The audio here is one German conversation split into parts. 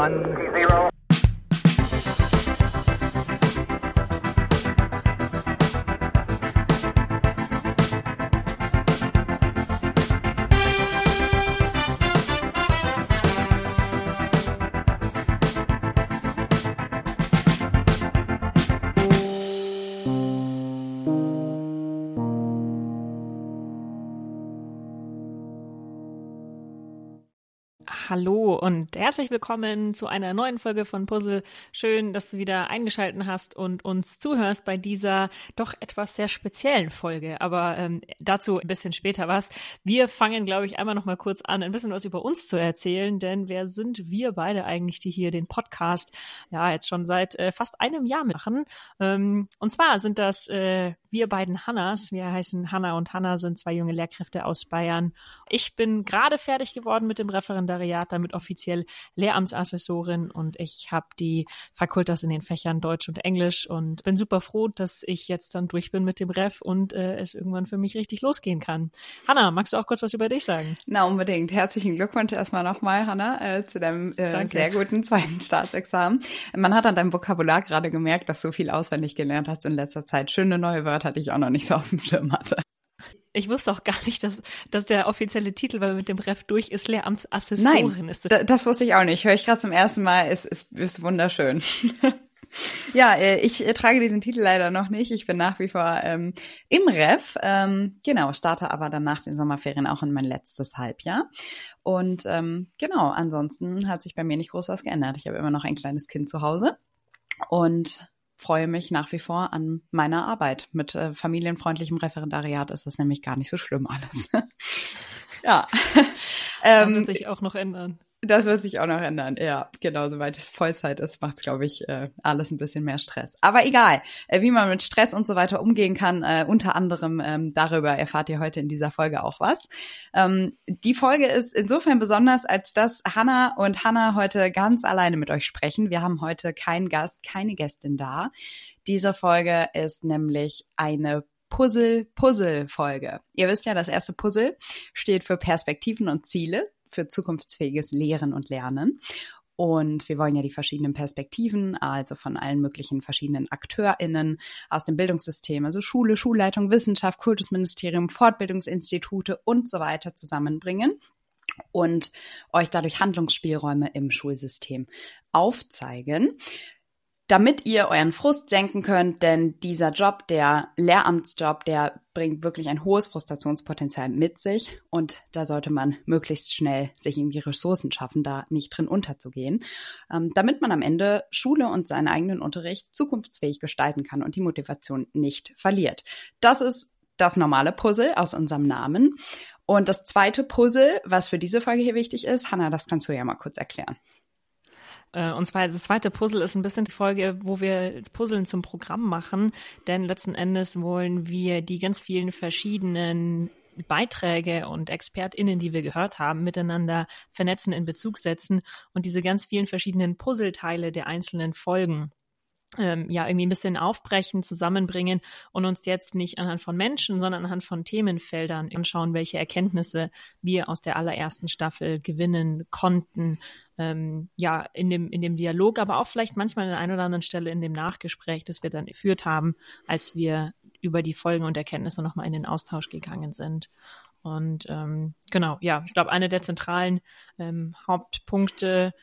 1, 0. Hallo und herzlich willkommen zu einer neuen Folge von Puzzle. Schön, dass du wieder eingeschaltet hast und uns zuhörst bei dieser doch etwas sehr speziellen Folge. Aber dazu ein bisschen später was. Wir fangen, glaube ich, einmal noch mal kurz an, ein bisschen was über uns zu erzählen. Denn wer sind wir beide eigentlich, die hier den Podcast ja jetzt schon seit fast einem Jahr machen? Und zwar sind das wir beiden Hannas. Wir heißen Hanna und Hanna, sind zwei junge Lehrkräfte aus Bayern. Ich bin gerade fertig geworden mit dem Referendariat, damit offiziell Lehramtsassessorin, und ich habe die Fakultas in den Fächern Deutsch und Englisch und bin super froh, dass ich jetzt dann durch bin mit dem Ref und es irgendwann für mich richtig losgehen kann. Hanna, magst du auch kurz was über dich sagen? Na, unbedingt. Herzlichen Glückwunsch erstmal nochmal, Hanna, zu deinem sehr guten zweiten Staatsexamen. Man hat an deinem Vokabular gerade gemerkt, dass du viel auswendig gelernt hast in letzter Zeit. Schöne neue Wörter, die ich auch noch nicht so auf dem Schirm hatte. Ich wusste auch gar nicht, dass der offizielle Titel, weil mit dem Ref durch ist, Lehramtsassessorin. Nein, das wusste ich auch nicht. Höre ich gerade zum ersten Mal, ist wunderschön. Ja, ich trage diesen Titel leider noch nicht. Ich bin nach wie vor im Ref. Starte aber dann nach den Sommerferien auch in mein letztes Halbjahr. Und ansonsten hat sich bei mir nicht groß was geändert. Ich habe immer noch ein kleines Kind zu Hause und freue mich nach wie vor an meiner Arbeit. Mit familienfreundlichem Referendariat ist das nämlich gar nicht so schlimm alles. Ja. Das wird sich auch noch ändern. Das wird sich auch noch ändern, ja, genau, soweit es Vollzeit ist, macht es, glaube ich, alles ein bisschen mehr Stress. Aber egal, wie man mit Stress und so weiter umgehen kann, unter anderem darüber erfahrt ihr heute in dieser Folge auch was. Die Folge ist insofern besonders, als dass Hanna und Hanna heute ganz alleine mit euch sprechen. Wir haben heute keinen Gast, keine Gästin da. Diese Folge ist nämlich eine Puzzle-Folge. Ihr wisst ja, das erste Puzzle steht für Perspektiven und Ziele, für zukunftsfähiges Lehren und Lernen. Und wir wollen ja die verschiedenen Perspektiven, also von allen möglichen verschiedenen AkteurInnen aus dem Bildungssystem, also Schule, Schulleitung, Wissenschaft, Kultusministerium, Fortbildungsinstitute und so weiter zusammenbringen und euch dadurch Handlungsspielräume im Schulsystem aufzeigen, damit ihr euren Frust senken könnt, denn dieser Job, der Lehramtsjob, der bringt wirklich ein hohes Frustrationspotenzial mit sich und da sollte man möglichst schnell sich irgendwie Ressourcen schaffen, da nicht drin unterzugehen, damit man am Ende Schule und seinen eigenen Unterricht zukunftsfähig gestalten kann und die Motivation nicht verliert. Das ist das normale Puzzle aus unserem Namen. Und das zweite Puzzle, was für diese Folge hier wichtig ist, Hanna, das kannst du ja mal kurz erklären. Und zwar das zweite Puzzle ist ein bisschen die Folge, wo wir das Puzzeln zum Programm machen, denn letzten Endes wollen wir die ganz vielen verschiedenen Beiträge und ExpertInnen, die wir gehört haben, miteinander vernetzen, in Bezug setzen und diese ganz vielen verschiedenen Puzzleteile der einzelnen Folgen irgendwie ein bisschen aufbrechen, zusammenbringen und uns jetzt nicht anhand von Menschen, sondern anhand von Themenfeldern anschauen, welche Erkenntnisse wir aus der allerersten Staffel gewinnen konnten, in dem Dialog, aber auch vielleicht manchmal an der einen oder anderen Stelle in dem Nachgespräch, das wir dann geführt haben, als wir über die Folgen und Erkenntnisse nochmal in den Austausch gegangen sind. Und ich glaube, eine der zentralen Hauptpunkte,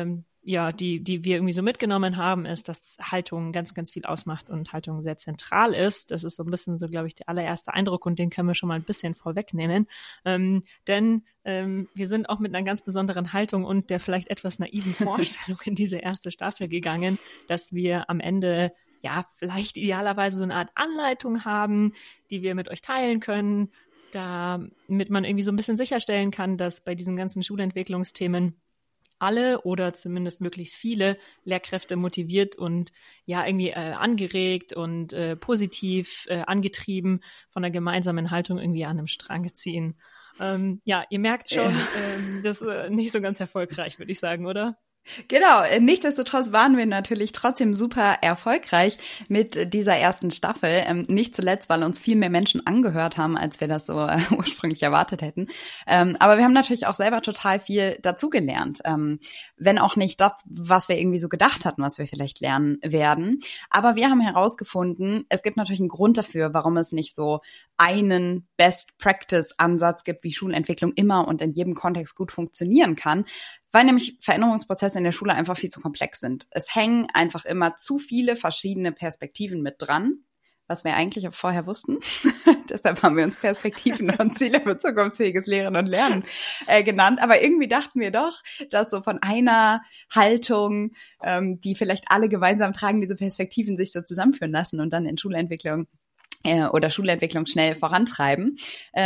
die wir irgendwie so mitgenommen haben, ist, dass Haltung ganz, ganz viel ausmacht und Haltung sehr zentral ist. Das ist so ein bisschen so, glaube ich, der allererste Eindruck und den können wir schon mal ein bisschen vorwegnehmen. Denn wir sind auch mit einer ganz besonderen Haltung und der vielleicht etwas naiven Vorstellung in diese erste Staffel gegangen, dass wir am Ende vielleicht idealerweise so eine Art Anleitung haben, die wir mit euch teilen können, damit man irgendwie so ein bisschen sicherstellen kann, dass bei diesen ganzen Schulentwicklungsthemen alle oder zumindest möglichst viele Lehrkräfte motiviert und angeregt und positiv angetrieben von einer gemeinsamen Haltung irgendwie an einem Strang ziehen. Ihr merkt schon, das ist nicht so ganz erfolgreich, würde ich sagen, oder? Genau, nichtsdestotrotz waren wir natürlich trotzdem super erfolgreich mit dieser ersten Staffel. Nicht zuletzt, weil uns viel mehr Menschen angehört haben, als wir das so ursprünglich erwartet hätten. Aber wir haben natürlich auch selber total viel dazugelernt. Wenn auch nicht das, was wir irgendwie so gedacht hatten, was wir vielleicht lernen werden. Aber wir haben herausgefunden, es gibt natürlich einen Grund dafür, warum es nicht so einen Best-Practice-Ansatz gibt, wie Schulentwicklung immer und in jedem Kontext gut funktionieren kann. Weil nämlich Veränderungsprozesse in der Schule einfach viel zu komplex sind. Es hängen einfach immer zu viele verschiedene Perspektiven mit dran, was wir eigentlich auch vorher wussten. Deshalb haben wir uns Perspektiven und Ziele für zukunftsfähiges Lehren und Lernen genannt. Aber irgendwie dachten wir doch, dass so von einer Haltung, die vielleicht alle gemeinsam tragen, diese Perspektiven sich so zusammenführen lassen und dann in Schulentwicklung oder Schulentwicklung schnell vorantreiben.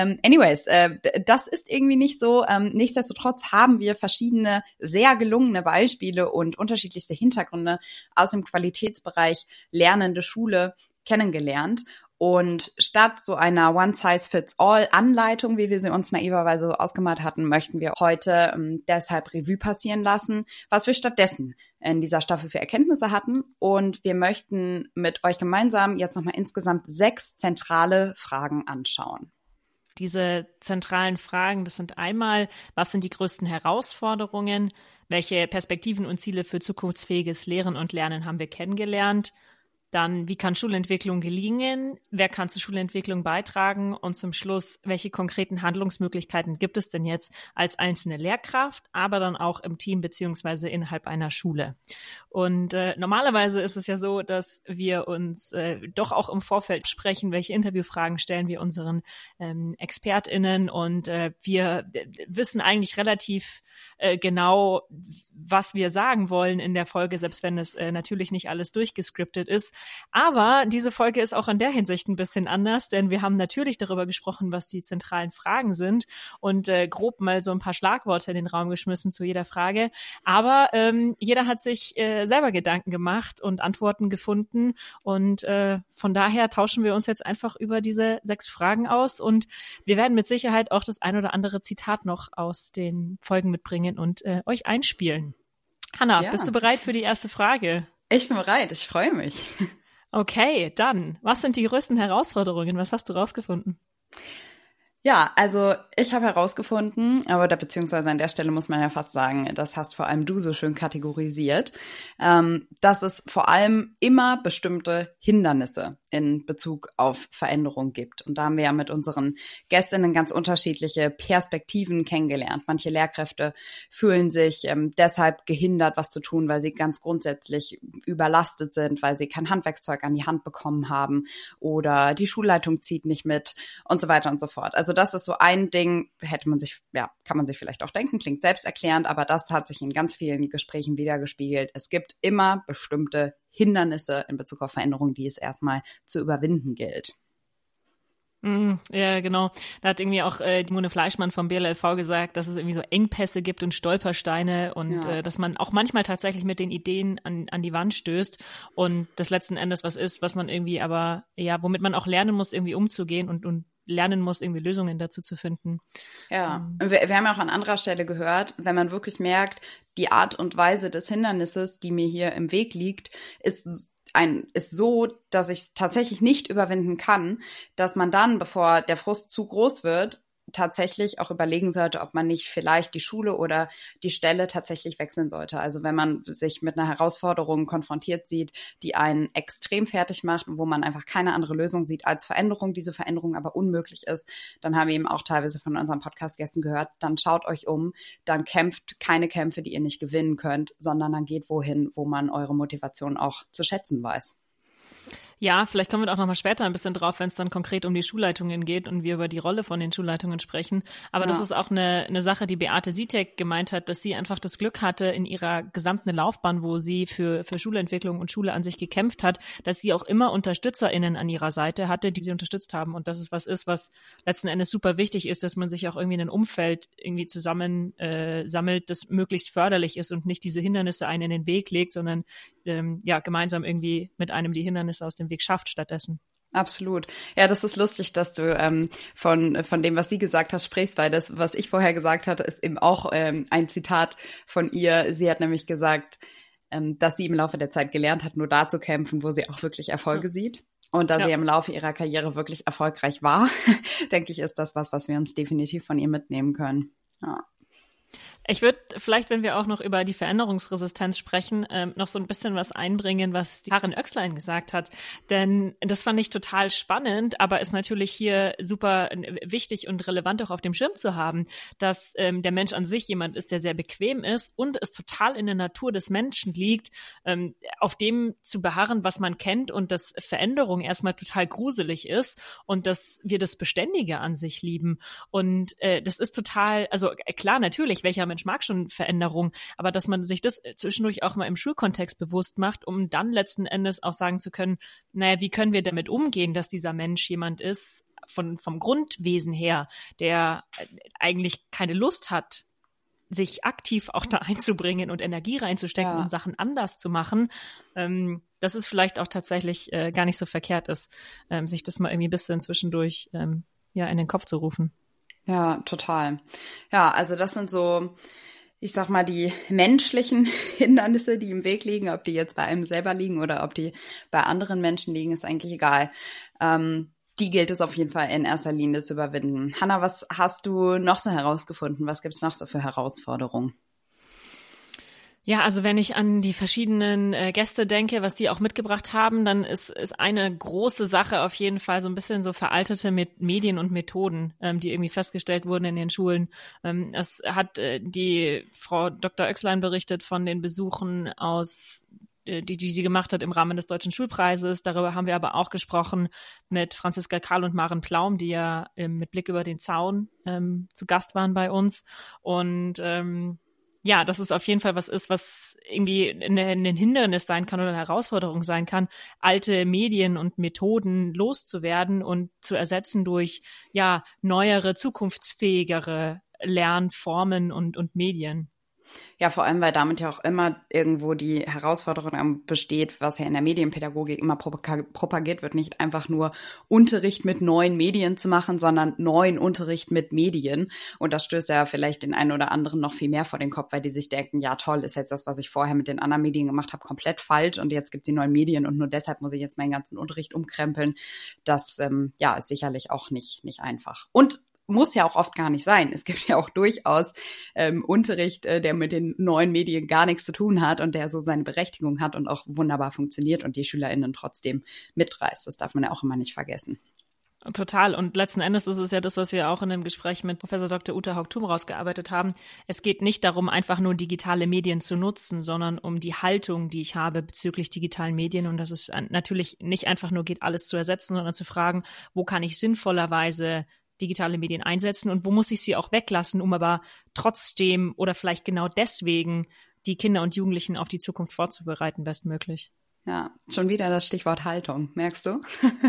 Das ist irgendwie nicht so. Nichtsdestotrotz haben wir verschiedene sehr gelungene Beispiele und unterschiedlichste Hintergründe aus dem Qualitätsbereich lernende Schule kennengelernt. Und statt so einer One-Size-Fits-All-Anleitung, wie wir sie uns naiverweise so ausgemalt hatten, möchten wir heute deshalb Revue passieren lassen, was wir stattdessen in dieser Staffel für Erkenntnisse hatten. Und wir möchten mit euch gemeinsam jetzt nochmal insgesamt 6 zentrale Fragen anschauen. Diese zentralen Fragen, das sind einmal, was sind die größten Herausforderungen? Welche Perspektiven und Ziele für zukunftsfähiges Lehren und Lernen haben wir kennengelernt? Dann, wie kann Schulentwicklung gelingen? Wer kann zur Schulentwicklung beitragen? Und zum Schluss, welche konkreten Handlungsmöglichkeiten gibt es denn jetzt als einzelne Lehrkraft, aber dann auch im Team beziehungsweise innerhalb einer Schule? Und normalerweise ist es ja so, dass wir uns doch auch im Vorfeld sprechen, welche Interviewfragen stellen wir unseren ExpertInnen, und wir wissen eigentlich relativ genau, was wir sagen wollen in der Folge, selbst wenn es natürlich nicht alles durchgescriptet ist. Aber diese Folge ist auch in der Hinsicht ein bisschen anders, denn wir haben natürlich darüber gesprochen, was die zentralen Fragen sind und grob mal so ein paar Schlagworte in den Raum geschmissen zu jeder Frage. Aber jeder hat sich selber Gedanken gemacht und Antworten gefunden, und von daher tauschen wir uns jetzt einfach über diese 6 Fragen aus, und wir werden mit Sicherheit auch das ein oder andere Zitat noch aus den Folgen mitbringen und euch einspielen. Hanna, Ja. Bist du bereit für die erste Frage? Ich bin bereit, ich freue mich. Okay, dann, was sind die größten Herausforderungen? Was hast du rausgefunden? Ja, also ich habe herausgefunden, beziehungsweise an der Stelle muss man ja fast sagen, das hast vor allem du so schön kategorisiert, dass es vor allem immer bestimmte Hindernisse in Bezug auf Veränderung gibt. Und da haben wir ja mit unseren Gästinnen ganz unterschiedliche Perspektiven kennengelernt. Manche Lehrkräfte fühlen sich deshalb gehindert, was zu tun, weil sie ganz grundsätzlich überlastet sind, weil sie kein Handwerkszeug an die Hand bekommen haben oder die Schulleitung zieht nicht mit und so weiter und so fort. Also das ist so ein Ding, kann man sich vielleicht auch denken, klingt selbsterklärend, aber das hat sich in ganz vielen Gesprächen wiedergespiegelt. Es gibt immer bestimmte Hindernisse in Bezug auf Veränderung, die es erstmal zu überwinden gilt. Ja, genau. Da hat irgendwie auch die Mone Fleischmann vom BLLV gesagt, dass es irgendwie so Engpässe gibt und Stolpersteine und dass man auch manchmal tatsächlich mit den Ideen an die Wand stößt und das letzten Endes was ist, was man irgendwie aber, womit man auch lernen muss, irgendwie umzugehen und lernen muss, irgendwie Lösungen dazu zu finden. Ja, wir haben ja auch an anderer Stelle gehört, wenn man wirklich merkt, die Art und Weise des Hindernisses, die mir hier im Weg liegt, ist so, dass ich es tatsächlich nicht überwinden kann, dass man dann, bevor der Frust zu groß wird, tatsächlich auch überlegen sollte, ob man nicht vielleicht die Schule oder die Stelle tatsächlich wechseln sollte. Also wenn man sich mit einer Herausforderung konfrontiert sieht, die einen extrem fertig macht und wo man einfach keine andere Lösung sieht als Veränderung, diese Veränderung aber unmöglich ist, dann haben wir eben auch teilweise von unseren Podcast-Gästen gehört, dann schaut euch um, dann kämpft keine Kämpfe, die ihr nicht gewinnen könnt, sondern dann geht wohin, wo man eure Motivation auch zu schätzen weiß. Ja, vielleicht kommen wir auch noch mal später ein bisschen drauf, wenn es dann konkret um die Schulleitungen geht und wir über die Rolle von den Schulleitungen sprechen. Aber das ist auch eine Sache, die Beate Sitek gemeint hat, dass sie einfach das Glück hatte in ihrer gesamten Laufbahn, wo sie für Schulentwicklung und Schule an sich gekämpft hat, dass sie auch immer UnterstützerInnen an ihrer Seite hatte, die sie unterstützt haben. Und das ist was letzten Endes super wichtig ist, dass man sich auch irgendwie in ein Umfeld irgendwie zusammen sammelt, das möglichst förderlich ist und nicht diese Hindernisse einen in den Weg legt, sondern gemeinsam irgendwie mit einem die Hindernisse aus dem Weg schafft stattdessen. Absolut. Ja, das ist lustig, dass du von dem, was sie gesagt hat, sprichst, weil das, was ich vorher gesagt hatte, ist eben auch ein Zitat von ihr. Sie hat nämlich gesagt, dass sie im Laufe der Zeit gelernt hat, nur da zu kämpfen, wo sie auch wirklich Erfolge sieht. Und da sie im Laufe ihrer Karriere wirklich erfolgreich war, denke ich, ist das was wir uns definitiv von ihr mitnehmen können. Ja. Ich würde vielleicht, wenn wir auch noch über die Veränderungsresistenz sprechen, noch so ein bisschen was einbringen, was die Karin Oechslein gesagt hat. Denn das fand ich total spannend, aber ist natürlich hier super wichtig und relevant auch auf dem Schirm zu haben, dass der Mensch an sich jemand ist, der sehr bequem ist und es total in der Natur des Menschen liegt, auf dem zu beharren, was man kennt und dass Veränderung erstmal total gruselig ist und dass wir das Beständige an sich lieben. Und das ist total, also klar, natürlich, welcher Mensch mag schon Veränderung, aber dass man sich das zwischendurch auch mal im Schulkontext bewusst macht, um dann letzten Endes auch sagen zu können, naja, wie können wir damit umgehen, dass dieser Mensch jemand ist, vom Grundwesen her, der eigentlich keine Lust hat, sich aktiv auch da einzubringen und Energie reinzustecken und Sachen anders zu machen, dass es vielleicht auch tatsächlich gar nicht so verkehrt ist, sich das mal irgendwie ein bisschen zwischendurch in den Kopf zu rufen. Ja, total. Ja, also das sind so, ich sag mal, die menschlichen Hindernisse, die im Weg liegen, ob die jetzt bei einem selber liegen oder ob die bei anderen Menschen liegen, ist eigentlich egal. Die gilt es auf jeden Fall in erster Linie zu überwinden. Hanna, was hast du noch so herausgefunden? Was gibt's noch so für Herausforderungen? Ja, also wenn ich an die verschiedenen Gäste denke, was die auch mitgebracht haben, dann ist eine große Sache auf jeden Fall so ein bisschen so veraltete Medien und Methoden, die irgendwie festgestellt wurden in den Schulen. Es hat die Frau Dr. Oechslein berichtet von den Besuchen die sie gemacht hat im Rahmen des Deutschen Schulpreises. Darüber haben wir aber auch gesprochen mit Franziska Karl und Maren Plaum, die ja mit Blick über den Zaun zu Gast waren bei uns. Und ja, dass es auf jeden Fall was ist, was irgendwie ein Hindernis sein kann oder eine Herausforderung sein kann, alte Medien und Methoden loszuwerden und zu ersetzen durch neuere, zukunftsfähigere Lernformen und Medien. Ja, vor allem, weil damit ja auch immer irgendwo die Herausforderung besteht, was ja in der Medienpädagogik immer propagiert wird, nicht einfach nur Unterricht mit neuen Medien zu machen, sondern neuen Unterricht mit Medien. Und das stößt ja vielleicht den einen oder anderen noch viel mehr vor den Kopf, weil die sich denken, ja toll, ist jetzt das, was ich vorher mit den anderen Medien gemacht habe, komplett falsch und jetzt gibt's die neuen Medien und nur deshalb muss ich jetzt meinen ganzen Unterricht umkrempeln. Das ist sicherlich auch nicht einfach. Und muss ja auch oft gar nicht sein. Es gibt ja auch durchaus Unterricht, der mit den neuen Medien gar nichts zu tun hat und der so seine Berechtigung hat und auch wunderbar funktioniert und die SchülerInnen trotzdem mitreißt. Das darf man ja auch immer nicht vergessen. Total. Und letzten Endes ist es ja das, was wir auch in dem Gespräch mit Professor Dr. Uta Haug-Thum rausgearbeitet haben. Es geht nicht darum, einfach nur digitale Medien zu nutzen, sondern um die Haltung, die ich habe bezüglich digitalen Medien. Und dass es natürlich nicht einfach nur geht, alles zu ersetzen, sondern zu fragen, wo kann ich sinnvollerweise digitale Medien einsetzen und wo muss ich sie auch weglassen, um aber trotzdem oder vielleicht genau deswegen die Kinder und Jugendlichen auf die Zukunft vorzubereiten, bestmöglich. Ja, schon wieder das Stichwort Haltung, merkst du?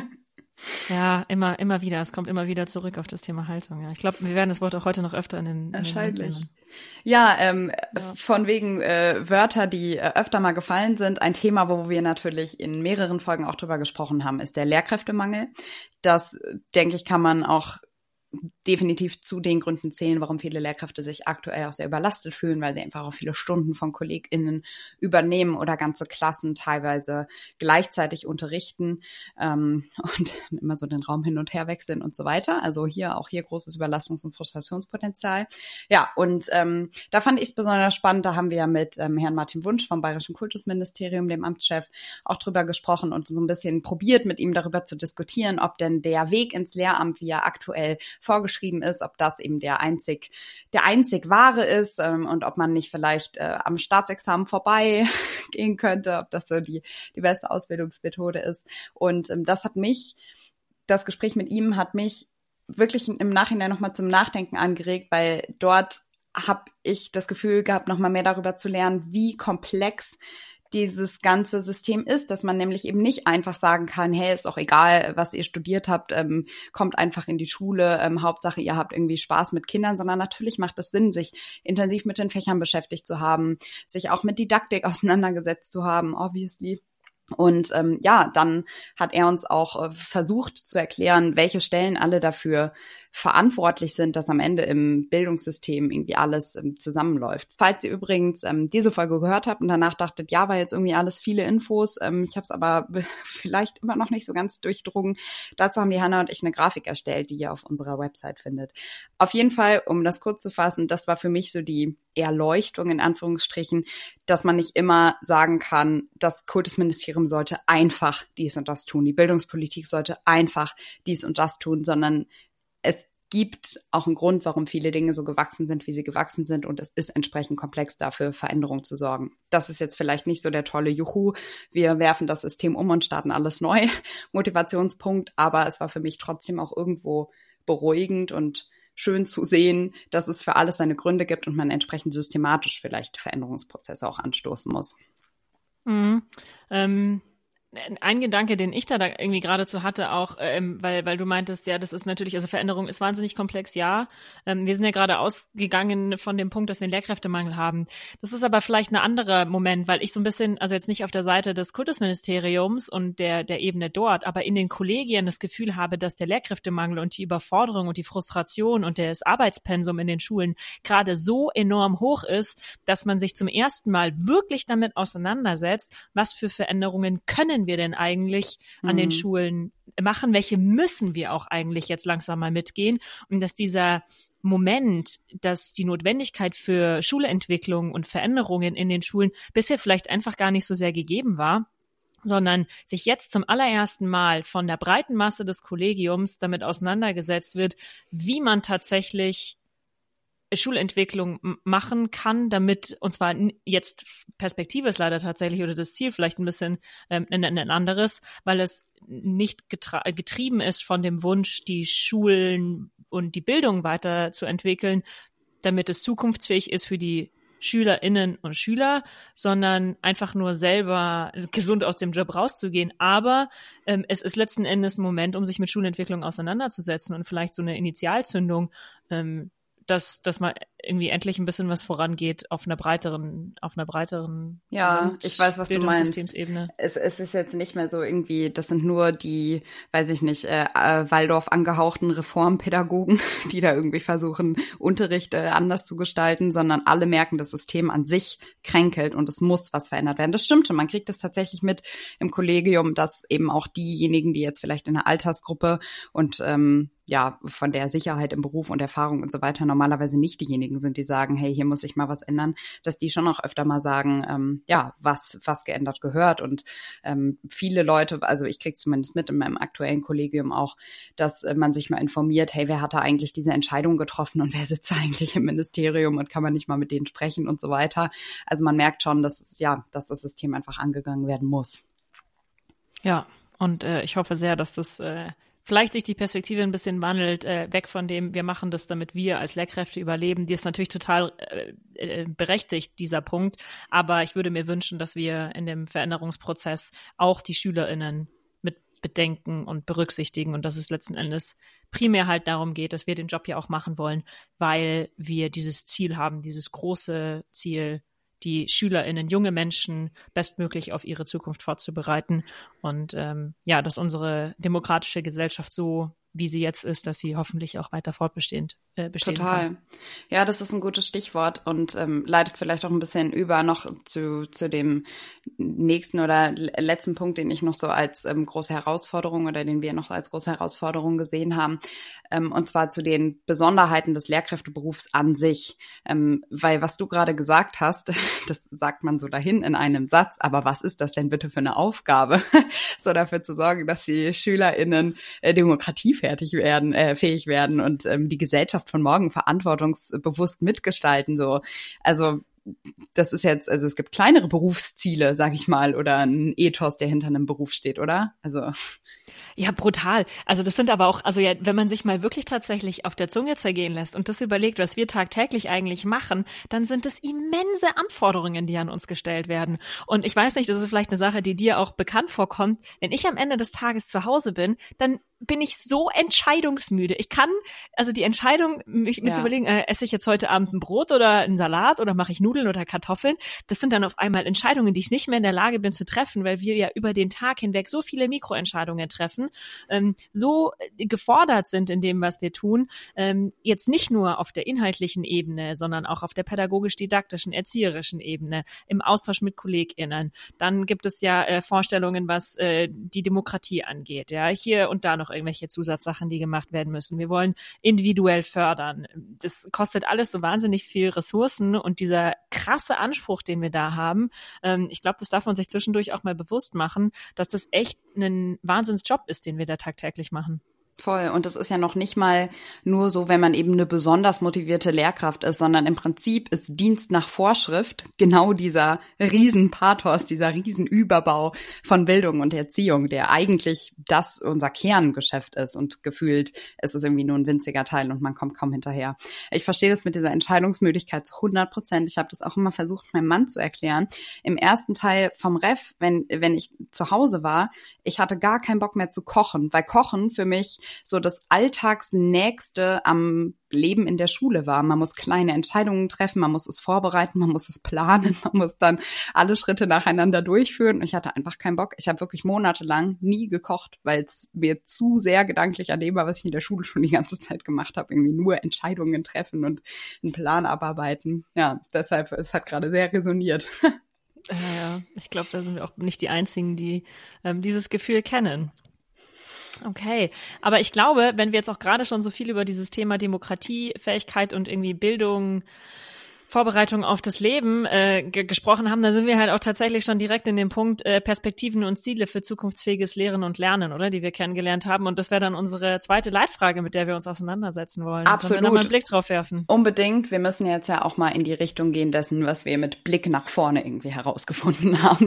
Ja, immer wieder. Es kommt immer wieder zurück auf das Thema Haltung. Ja. Ich glaube, wir werden das Wort auch heute noch öfter in den Wahrscheinlich. Ja, von wegen Wörter, die öfter mal gefallen sind. Ein Thema, wo wir natürlich in mehreren Folgen auch drüber gesprochen haben, ist der Lehrkräftemangel. Das, denke ich, kann man auch definitiv zu den Gründen zählen, warum viele Lehrkräfte sich aktuell auch sehr überlastet fühlen, weil sie einfach auch viele Stunden von KollegInnen übernehmen oder ganze Klassen teilweise gleichzeitig unterrichten und immer so den Raum hin und her wechseln und so weiter. Also hier großes Überlastungs- und Frustrationspotenzial. Ja, und da fand ich es besonders spannend. Da haben wir ja mit Herrn Martin Wunsch vom Bayerischen Kultusministerium, dem Amtschef, auch drüber gesprochen und so ein bisschen probiert, mit ihm darüber zu diskutieren, ob denn der Weg ins Lehramt, wie er aktuell vorgeschrieben ist, ob das eben der einzig wahre ist und ob man nicht vielleicht am Staatsexamen vorbei gehen könnte, ob das so die beste Ausbildungsmethode ist. Und das Gespräch mit ihm hat mich wirklich im Nachhinein nochmal zum Nachdenken angeregt, weil dort habe ich das Gefühl gehabt, nochmal mehr darüber zu lernen, wie komplex dieses ganze System ist, dass man nämlich eben nicht einfach sagen kann, hey, ist doch egal, was ihr studiert habt, kommt einfach in die Schule, Hauptsache ihr habt irgendwie Spaß mit Kindern, sondern natürlich macht es Sinn, sich intensiv mit den Fächern beschäftigt zu haben, sich auch mit Didaktik auseinandergesetzt zu haben, obviously. Und dann hat er uns auch versucht zu erklären, welche Stellen alle dafür verantwortlich sind, dass am Ende im Bildungssystem irgendwie alles zusammenläuft. Falls ihr übrigens diese Folge gehört habt und danach dachtet, ja, war jetzt irgendwie alles viele Infos, ich habe es aber vielleicht immer noch nicht so ganz durchdrungen, dazu haben die Hanna und ich eine Grafik erstellt, die ihr auf unserer Website findet. Auf jeden Fall, um das kurz zu fassen, das war für mich so die Erleuchtung in Anführungsstrichen, dass man nicht immer sagen kann, das Kultusministerium sollte einfach dies und das tun, die Bildungspolitik sollte einfach dies und das tun, sondern es gibt auch einen Grund, warum viele Dinge so gewachsen sind, wie sie gewachsen sind, und es ist entsprechend komplex, dafür Veränderung zu sorgen. Das ist jetzt vielleicht nicht so der tolle Juhu, wir werfen das System um und starten alles neu, Motivationspunkt, aber es war für mich trotzdem auch irgendwo beruhigend und schön zu sehen, dass es für alles seine Gründe gibt und man entsprechend systematisch vielleicht Veränderungsprozesse auch anstoßen muss. Ein Gedanke, den ich da irgendwie geradezu hatte, auch, weil du meintest, ja, das ist natürlich, also Veränderung ist wahnsinnig komplex, ja. Wir sind ja gerade ausgegangen von dem Punkt, dass wir einen Lehrkräftemangel haben. Das ist aber vielleicht ein anderer Moment, weil ich so ein bisschen, also jetzt nicht auf der Seite des Kultusministeriums und der Ebene dort, aber in den Kollegien das Gefühl habe, dass der Lehrkräftemangel und die Überforderung und die Frustration und das Arbeitspensum in den Schulen gerade so enorm hoch ist, dass man sich zum ersten Mal wirklich damit auseinandersetzt, was für Veränderungen können wir denn eigentlich an den Schulen machen? Welche müssen wir auch eigentlich jetzt langsam mal mitgehen? Und dass dieser Moment, dass die Notwendigkeit für Schulentwicklung und Veränderungen in den Schulen bisher vielleicht einfach gar nicht so sehr gegeben war, sondern sich jetzt zum allerersten Mal von der breiten Masse des Kollegiums damit auseinandergesetzt wird, wie man tatsächlich Schulentwicklung machen kann, damit, und zwar jetzt Perspektive ist leider tatsächlich oder das Ziel vielleicht ein bisschen ein anderes, weil es nicht getrieben ist von dem Wunsch, die Schulen und die Bildung weiterzuentwickeln, damit es zukunftsfähig ist für die SchülerInnen und Schüler, sondern einfach nur selber gesund aus dem Job rauszugehen. Aber es ist letzten Endes ein Moment, um sich mit Schulentwicklung auseinanderzusetzen und vielleicht so eine Initialzündung, dass mal irgendwie endlich ein bisschen was vorangeht auf einer breiteren ja, ich weiß, was du meinst. Bildungssystemsebene. Es ist jetzt nicht mehr so irgendwie, das sind nur die, weiß ich nicht, Waldorf angehauchten Reformpädagogen, die da irgendwie versuchen, Unterricht anders zu gestalten, sondern alle merken, das System an sich kränkelt und es muss was verändert werden. Das stimmt schon, man kriegt das tatsächlich mit im Kollegium, dass eben auch diejenigen, die jetzt vielleicht in der Altersgruppe und von der Sicherheit im Beruf und Erfahrung und so weiter normalerweise nicht diejenigen sind, die sagen, hey, hier muss sich mal was ändern, dass die schon auch öfter mal sagen, was geändert gehört. Und viele Leute, also ich kriege zumindest mit in meinem aktuellen Kollegium auch, dass man sich mal informiert, hey, wer hat da eigentlich diese Entscheidung getroffen und wer sitzt eigentlich im Ministerium und kann man nicht mal mit denen sprechen und so weiter. Also man merkt schon, dass das System einfach angegangen werden muss. Ja, und ich hoffe sehr, dass das vielleicht sich die Perspektive ein bisschen wandelt, weg von dem, wir machen das, damit wir als Lehrkräfte überleben. Die ist natürlich total berechtigt, dieser Punkt. Aber ich würde mir wünschen, dass wir in dem Veränderungsprozess auch die SchülerInnen mit bedenken und berücksichtigen und dass es letzten Endes primär halt darum geht, dass wir den Job ja auch machen wollen, weil wir dieses Ziel haben, dieses große Ziel, die SchülerInnen, junge Menschen bestmöglich auf ihre Zukunft vorzubereiten und dass unsere demokratische Gesellschaft so, wie sie jetzt ist, dass sie hoffentlich auch weiter bestehen Total. kann. Ja, das ist ein gutes Stichwort und leitet vielleicht auch ein bisschen über noch zu dem nächsten oder letzten Punkt, den ich noch so als große Herausforderung oder den wir noch als große Herausforderung gesehen haben, und zwar zu den Besonderheiten des Lehrkräfteberufs an sich. Weil was du gerade gesagt hast, das sagt man so dahin in einem Satz, aber was ist das denn bitte für eine Aufgabe? So dafür zu sorgen, dass die SchülerInnen demokratiefähig werden und die Gesellschaft von morgen verantwortungsbewusst mitgestalten. So. Also das ist jetzt, also es gibt kleinere Berufsziele, sag ich mal, oder ein Ethos, der hinter einem Beruf steht, oder? Also ja, brutal. Also das sind aber auch, also ja, wenn man sich mal wirklich tatsächlich auf der Zunge zergehen lässt und das überlegt, was wir tagtäglich eigentlich machen, dann sind es immense Anforderungen, die an uns gestellt werden. Und ich weiß nicht, das ist vielleicht eine Sache, die dir auch bekannt vorkommt. Wenn ich am Ende des Tages zu Hause bin, dann bin ich so entscheidungsmüde. Ich kann, also die Entscheidung, mir zu überlegen, esse ich jetzt heute Abend ein Brot oder einen Salat oder mache ich Nudeln oder Kartoffeln, das sind dann auf einmal Entscheidungen, die ich nicht mehr in der Lage bin zu treffen, weil wir ja über den Tag hinweg so viele Mikroentscheidungen treffen, so gefordert sind in dem, was wir tun, jetzt nicht nur auf der inhaltlichen Ebene, sondern auch auf der pädagogisch-didaktischen, erzieherischen Ebene, im Austausch mit KollegInnen. Dann gibt es ja Vorstellungen, was die Demokratie angeht, ja, hier und da noch irgendwelche Zusatzsachen, die gemacht werden müssen. Wir wollen individuell fördern. Das kostet alles so wahnsinnig viel Ressourcen und dieser krasse Anspruch, den wir da haben, ich glaube, das darf man sich zwischendurch auch mal bewusst machen, dass das echt ein Wahnsinnsjob ist, den wir da tagtäglich machen. Voll. Und das ist ja noch nicht mal nur so, wenn man eben eine besonders motivierte Lehrkraft ist, sondern im Prinzip ist Dienst nach Vorschrift genau dieser Riesenpathos, dieser Riesenüberbau von Bildung und Erziehung, der eigentlich das unser Kerngeschäft ist und gefühlt ist es irgendwie nur ein winziger Teil und man kommt kaum hinterher. Ich verstehe das mit dieser Entscheidungsmüdigkeit zu 100%. Ich habe das auch immer versucht, meinem Mann zu erklären. Im ersten Teil vom Ref, wenn ich zu Hause war, ich hatte gar keinen Bock mehr zu kochen, weil Kochen für mich so das Alltagsnächste am Leben in der Schule war. Man muss kleine Entscheidungen treffen, man muss es vorbereiten, man muss es planen, man muss dann alle Schritte nacheinander durchführen. Und ich hatte einfach keinen Bock. Ich habe wirklich monatelang nie gekocht, weil es mir zu sehr gedanklich an dem war, was ich in der Schule schon die ganze Zeit gemacht habe. Irgendwie nur Entscheidungen treffen und einen Plan abarbeiten. Ja, deshalb, es hat gerade sehr resoniert. Ja, ich glaube, da sind wir auch nicht die Einzigen, die dieses Gefühl kennen. Okay, aber ich glaube, wenn wir jetzt auch gerade schon so viel über dieses Thema Demokratie, Fähigkeit und irgendwie Bildung, Vorbereitung auf das Leben gesprochen haben, da sind wir halt auch tatsächlich schon direkt in dem Punkt Perspektiven und Ziele für zukunftsfähiges Lehren und Lernen, oder? Die wir kennengelernt haben. Und das wäre dann unsere zweite Leitfrage, mit der wir uns auseinandersetzen wollen. Absolut. Sollen wir da mal einen Blick drauf werfen? Unbedingt. Wir müssen jetzt ja auch mal in die Richtung gehen dessen, was wir mit Blick nach vorne irgendwie herausgefunden haben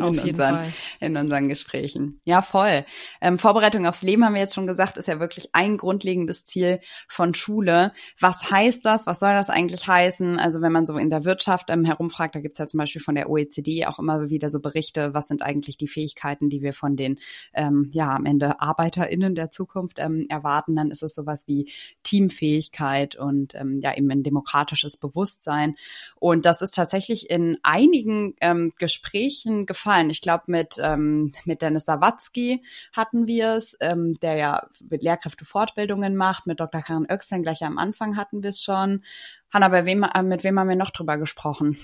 in unseren Gesprächen. Ja, voll. Vorbereitung aufs Leben haben wir jetzt schon gesagt, ist ja wirklich ein grundlegendes Ziel von Schule. Was heißt das? Was soll das eigentlich heißen? Also wenn man so in der Wirtschaft herumfragt, da gibt's ja zum Beispiel von der OECD auch immer wieder so Berichte, was sind eigentlich die Fähigkeiten, die wir von den am Ende ArbeiterInnen der Zukunft erwarten, dann ist es sowas wie Teamfähigkeit und eben ein demokratisches Bewusstsein. Und das ist tatsächlich in einigen Gesprächen gefallen. Ich glaube, mit Dennis Sawatzki hatten wir es, der ja mit Lehrkräftefortbildungen macht, mit Dr. Karin Oechslein gleich am Anfang hatten wir es schon. Hanna, mit wem haben wir noch drüber gesprochen?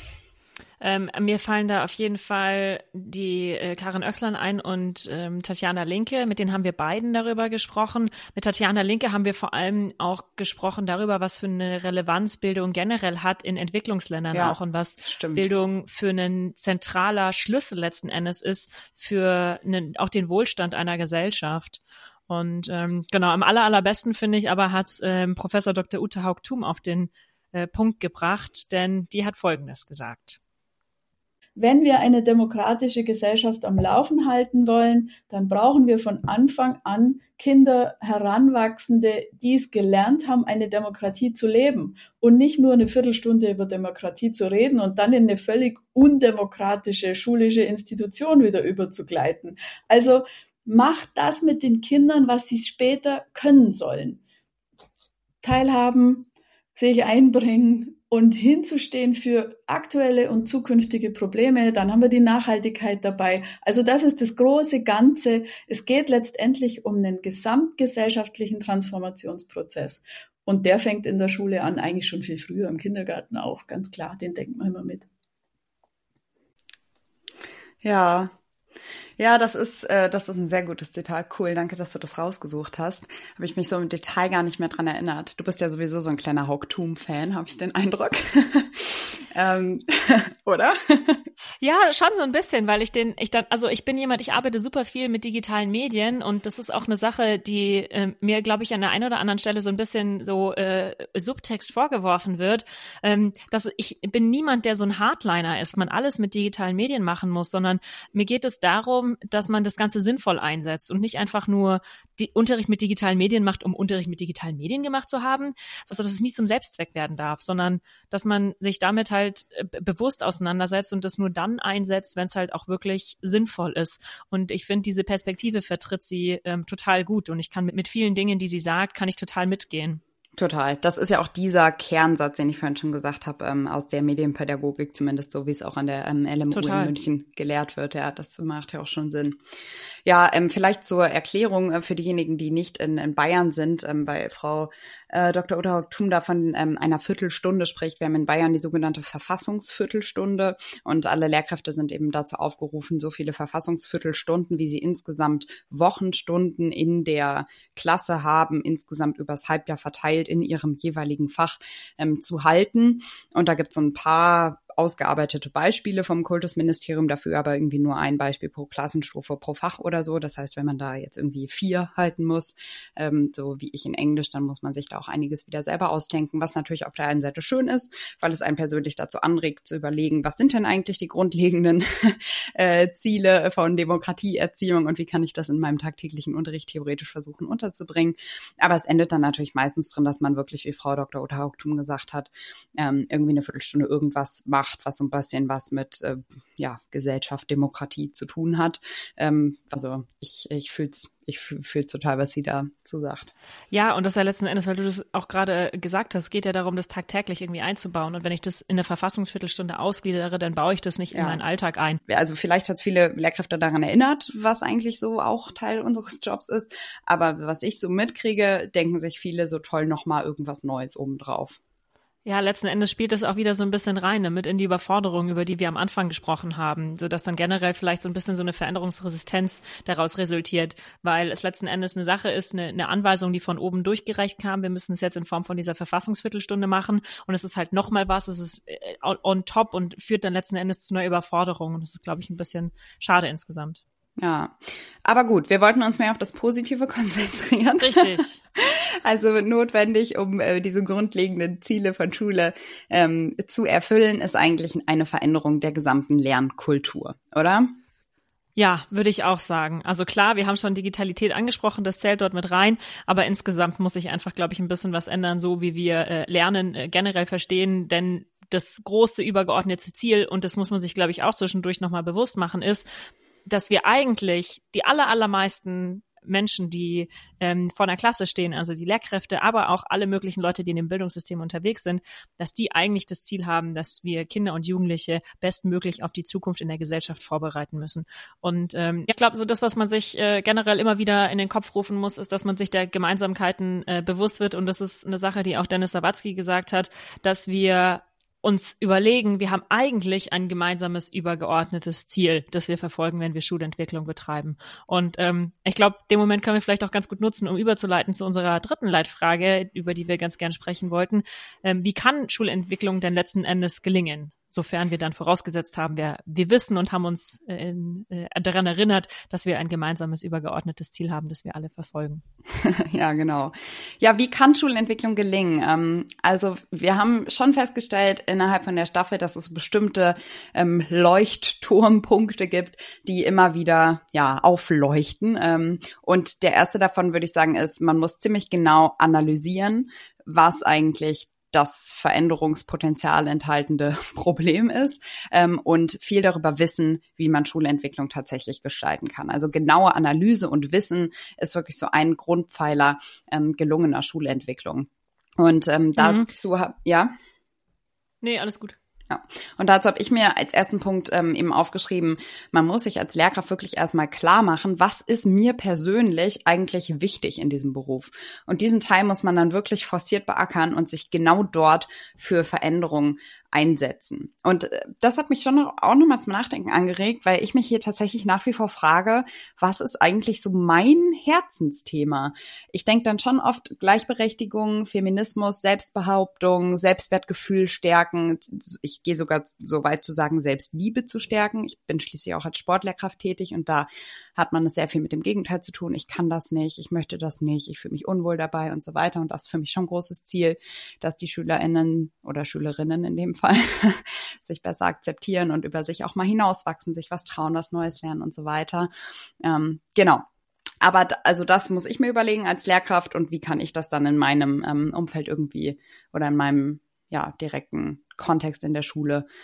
Mir fallen da auf jeden Fall die Karin Oechslein ein und Tatjana Linke. Mit denen haben wir beiden darüber gesprochen. Mit Tatjana Linke haben wir vor allem auch gesprochen darüber, was für eine Relevanz Bildung generell hat in Entwicklungsländern auch und was Bildung für ein zentraler Schlüssel letzten Endes ist für auch den Wohlstand einer Gesellschaft. Und am allerbesten finde ich aber hat's Professor Dr. Ute Haug-Thum auf den Punkt gebracht, denn die hat Folgendes gesagt. Wenn wir eine demokratische Gesellschaft am Laufen halten wollen, dann brauchen wir von Anfang an Kinder, Heranwachsende, die es gelernt haben, eine Demokratie zu leben und nicht nur eine Viertelstunde über Demokratie zu reden und dann in eine völlig undemokratische schulische Institution wieder überzugleiten. Also macht das mit den Kindern, was sie später können sollen. Teilhaben, sich einbringen und hinzustehen für aktuelle und zukünftige Probleme. Dann haben wir die Nachhaltigkeit dabei. Also das ist das große Ganze. Es geht letztendlich um einen gesamtgesellschaftlichen Transformationsprozess. Und der fängt in der Schule an, eigentlich schon viel früher, im Kindergarten auch, ganz klar. Den denkt man immer mit. Ja, das ist ein sehr gutes Zitat. Cool, danke, dass du das rausgesucht hast. Habe ich mich so im Detail gar nicht mehr dran erinnert. Du bist ja sowieso so ein kleiner Haug-Thum-Fan, habe ich den Eindruck. Oder? Ja, schon so ein bisschen, weil ich arbeite super viel mit digitalen Medien und das ist auch eine Sache, die mir, glaube ich, an der einen oder anderen Stelle so ein bisschen so Subtext vorgeworfen wird, dass ich bin niemand, der so ein Hardliner ist, man alles mit digitalen Medien machen muss, sondern mir geht es darum, dass man das Ganze sinnvoll einsetzt und nicht einfach nur Unterricht mit digitalen Medien macht, um Unterricht mit digitalen Medien gemacht zu haben, also dass es nicht zum Selbstzweck werden darf, sondern dass man sich damit halt bewusst auseinandersetzt und das nur dann dann einsetzt, wenn es halt auch wirklich sinnvoll ist. Und ich finde, diese Perspektive vertritt sie total gut. Und ich kann mit vielen Dingen, die sie sagt, kann ich total mitgehen. Total. Das ist ja auch dieser Kernsatz, den ich vorhin schon gesagt habe, aus der Medienpädagogik, zumindest so, wie es auch an der LMU in München gelehrt wird. Ja, das macht ja auch schon Sinn. Ja, vielleicht zur Erklärung für diejenigen, die nicht in Bayern sind, weil Frau Dr. Uta-Haug-Thum da von einer Viertelstunde spricht. Wir haben in Bayern die sogenannte Verfassungsviertelstunde und alle Lehrkräfte sind eben dazu aufgerufen, so viele Verfassungsviertelstunden, wie sie insgesamt Wochenstunden in der Klasse haben, insgesamt übers Halbjahr verteilt in ihrem jeweiligen Fach zu halten. Und da gibt es so ein paar ausgearbeitete Beispiele vom Kultusministerium, dafür aber irgendwie nur ein Beispiel pro Klassenstufe, pro Fach oder so. Das heißt, wenn man da jetzt irgendwie 4 halten muss, so wie ich in Englisch, dann muss man sich da auch einiges wieder selber ausdenken, was natürlich auf der einen Seite schön ist, weil es einen persönlich dazu anregt, zu überlegen, was sind denn eigentlich die grundlegenden Ziele von Demokratieerziehung und wie kann ich das in meinem tagtäglichen Unterricht theoretisch versuchen unterzubringen. Aber es endet dann natürlich meistens drin, dass man wirklich, wie Frau Dr. Uta-Haug-Thum gesagt hat, irgendwie eine Viertelstunde irgendwas macht, was so ein bisschen was mit Gesellschaft, Demokratie zu tun hat. Also ich fühl's total, was sie dazu sagt. Ja, und das ja letzten Endes, weil du das auch gerade gesagt hast, geht ja darum, das tagtäglich irgendwie einzubauen. Und wenn ich das in eine Verfassungsviertelstunde ausgliedere, dann baue ich das nicht in meinen Alltag ein. Also vielleicht hat es viele Lehrkräfte daran erinnert, was eigentlich so auch Teil unseres Jobs ist. Aber was ich so mitkriege, denken sich viele so toll nochmal irgendwas Neues obendrauf. Ja, letzten Endes spielt das auch wieder so ein bisschen rein, mit in die Überforderung, über die wir am Anfang gesprochen haben, sodass dann generell vielleicht so ein bisschen so eine Veränderungsresistenz daraus resultiert, weil es letzten Endes eine Sache ist, eine Anweisung, die von oben durchgereicht kam. Wir müssen es jetzt in Form von dieser Verfassungsviertelstunde machen und es ist halt nochmal was, es ist on top und führt dann letzten Endes zu einer Überforderung und das ist, glaube ich, ein bisschen schade insgesamt. Ja, aber gut, wir wollten uns mehr auf das Positive konzentrieren. Richtig. Also notwendig, um diese grundlegenden Ziele von Schule zu erfüllen, ist eigentlich eine Veränderung der gesamten Lernkultur, oder? Ja, würde ich auch sagen. Also klar, wir haben schon Digitalität angesprochen, das zählt dort mit rein, aber insgesamt muss sich einfach, glaube ich, ein bisschen was ändern, so wie wir Lernen generell verstehen, denn das große übergeordnete Ziel, und das muss man sich, glaube ich, auch zwischendurch nochmal bewusst machen, ist, dass wir eigentlich die allermeisten Menschen, die vor einer Klasse stehen, also die Lehrkräfte, aber auch alle möglichen Leute, die in dem Bildungssystem unterwegs sind, dass die eigentlich das Ziel haben, dass wir Kinder und Jugendliche bestmöglich auf die Zukunft in der Gesellschaft vorbereiten müssen. Und ich glaube, so das, was man sich generell immer wieder in den Kopf rufen muss, ist, dass man sich der Gemeinsamkeiten bewusst wird. Und das ist eine Sache, die auch Dennis Sawatzki gesagt hat, dass wir uns überlegen, wir haben eigentlich ein gemeinsames, übergeordnetes Ziel, das wir verfolgen, wenn wir Schulentwicklung betreiben. Und ich glaube, den Moment können wir vielleicht auch ganz gut nutzen, um überzuleiten zu unserer dritten Leitfrage, über die wir ganz gern sprechen wollten. Wie kann Schulentwicklung denn letzten Endes gelingen? Sofern wir dann vorausgesetzt haben, wir wissen und haben uns daran erinnert, dass wir ein gemeinsames, übergeordnetes Ziel haben, das wir alle verfolgen. Ja, genau. Ja, wie kann Schulentwicklung gelingen? Also wir haben schon festgestellt innerhalb von der Staffel, dass es bestimmte Leuchtturmpunkte gibt, die immer wieder aufleuchten. Und der erste davon, würde ich sagen, ist, man muss ziemlich genau analysieren, was eigentlich das Veränderungspotenzial enthaltende Problem ist und viel darüber wissen, wie man Schulentwicklung tatsächlich gestalten kann. Also genaue Analyse und Wissen ist wirklich so ein Grundpfeiler gelungener Schulentwicklung. Und dazu Nee, alles gut. Ja. Und dazu habe ich mir als ersten Punkt eben aufgeschrieben, man muss sich als Lehrkraft wirklich erstmal klar machen, was ist mir persönlich eigentlich wichtig in diesem Beruf. Und diesen Teil muss man dann wirklich forciert beackern und sich genau dort für Veränderungen einsetzen. Und das hat mich schon auch nochmal zum Nachdenken angeregt, weil ich mich hier tatsächlich nach wie vor frage, was ist eigentlich so mein Herzensthema? Ich denke dann schon oft Gleichberechtigung, Feminismus, Selbstbehauptung, Selbstwertgefühl stärken. Ich gehe sogar so weit zu sagen, Selbstliebe zu stärken. Ich bin schließlich auch als Sportlehrkraft tätig und da hat man es sehr viel mit dem Gegenteil zu tun. Ich kann das nicht, ich möchte das nicht, ich fühle mich unwohl dabei und so weiter. Und das ist für mich schon ein großes Ziel, dass die SchülerInnen oder Schülerinnen in dem Fall sich besser akzeptieren und über sich auch mal hinauswachsen, sich was trauen, was Neues lernen und so weiter. Genau. Aber also das muss ich mir überlegen als Lehrkraft und wie kann ich das dann in meinem Umfeld irgendwie oder in meinem direkten Kontext in der Schule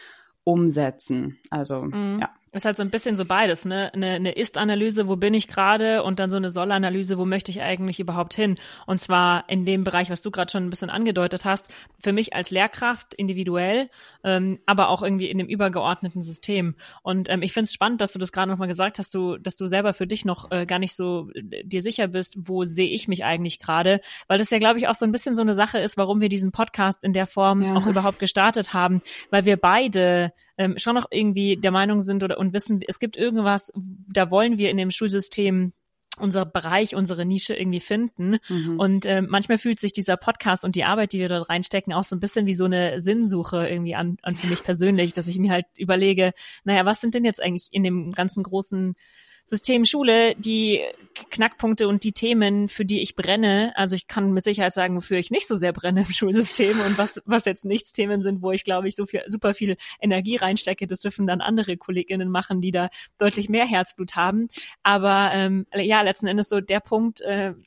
umsetzen. Also, ja. Ist halt so ein bisschen so beides, ne? Eine Ist-Analyse, wo bin ich gerade, und dann so eine Soll-Analyse, wo möchte ich eigentlich überhaupt hin? Und zwar in dem Bereich, was du gerade schon ein bisschen angedeutet hast, für mich als Lehrkraft individuell, aber auch irgendwie in dem übergeordneten System. Und ich finde es spannend, dass du das gerade nochmal gesagt hast, dass du selber für dich noch gar nicht so dir sicher bist, wo sehe ich mich eigentlich gerade, weil das ja, glaube ich, auch so ein bisschen so eine Sache ist, warum wir diesen Podcast in der Form auch überhaupt gestartet haben, weil wir beide schon noch irgendwie der Meinung sind und wissen, es gibt irgendwas, da wollen wir in dem Schulsystem unser Bereich, unsere Nische irgendwie finden. Und manchmal fühlt sich dieser Podcast und die Arbeit, die wir dort reinstecken, auch so ein bisschen wie so eine Sinnsuche irgendwie an für mich persönlich, dass ich mir halt überlege, naja, was sind denn jetzt eigentlich in dem ganzen großen System Schule die Knackpunkte und die Themen, für die ich brenne. Also ich kann mit Sicherheit sagen, wofür ich nicht so sehr brenne im Schulsystem und was jetzt nichts Themen sind, wo ich, glaube ich, super viel Energie reinstecke. Das dürfen dann andere KollegInnen machen, die da deutlich mehr Herzblut haben. Aber ja, letzten Endes so der Punkt,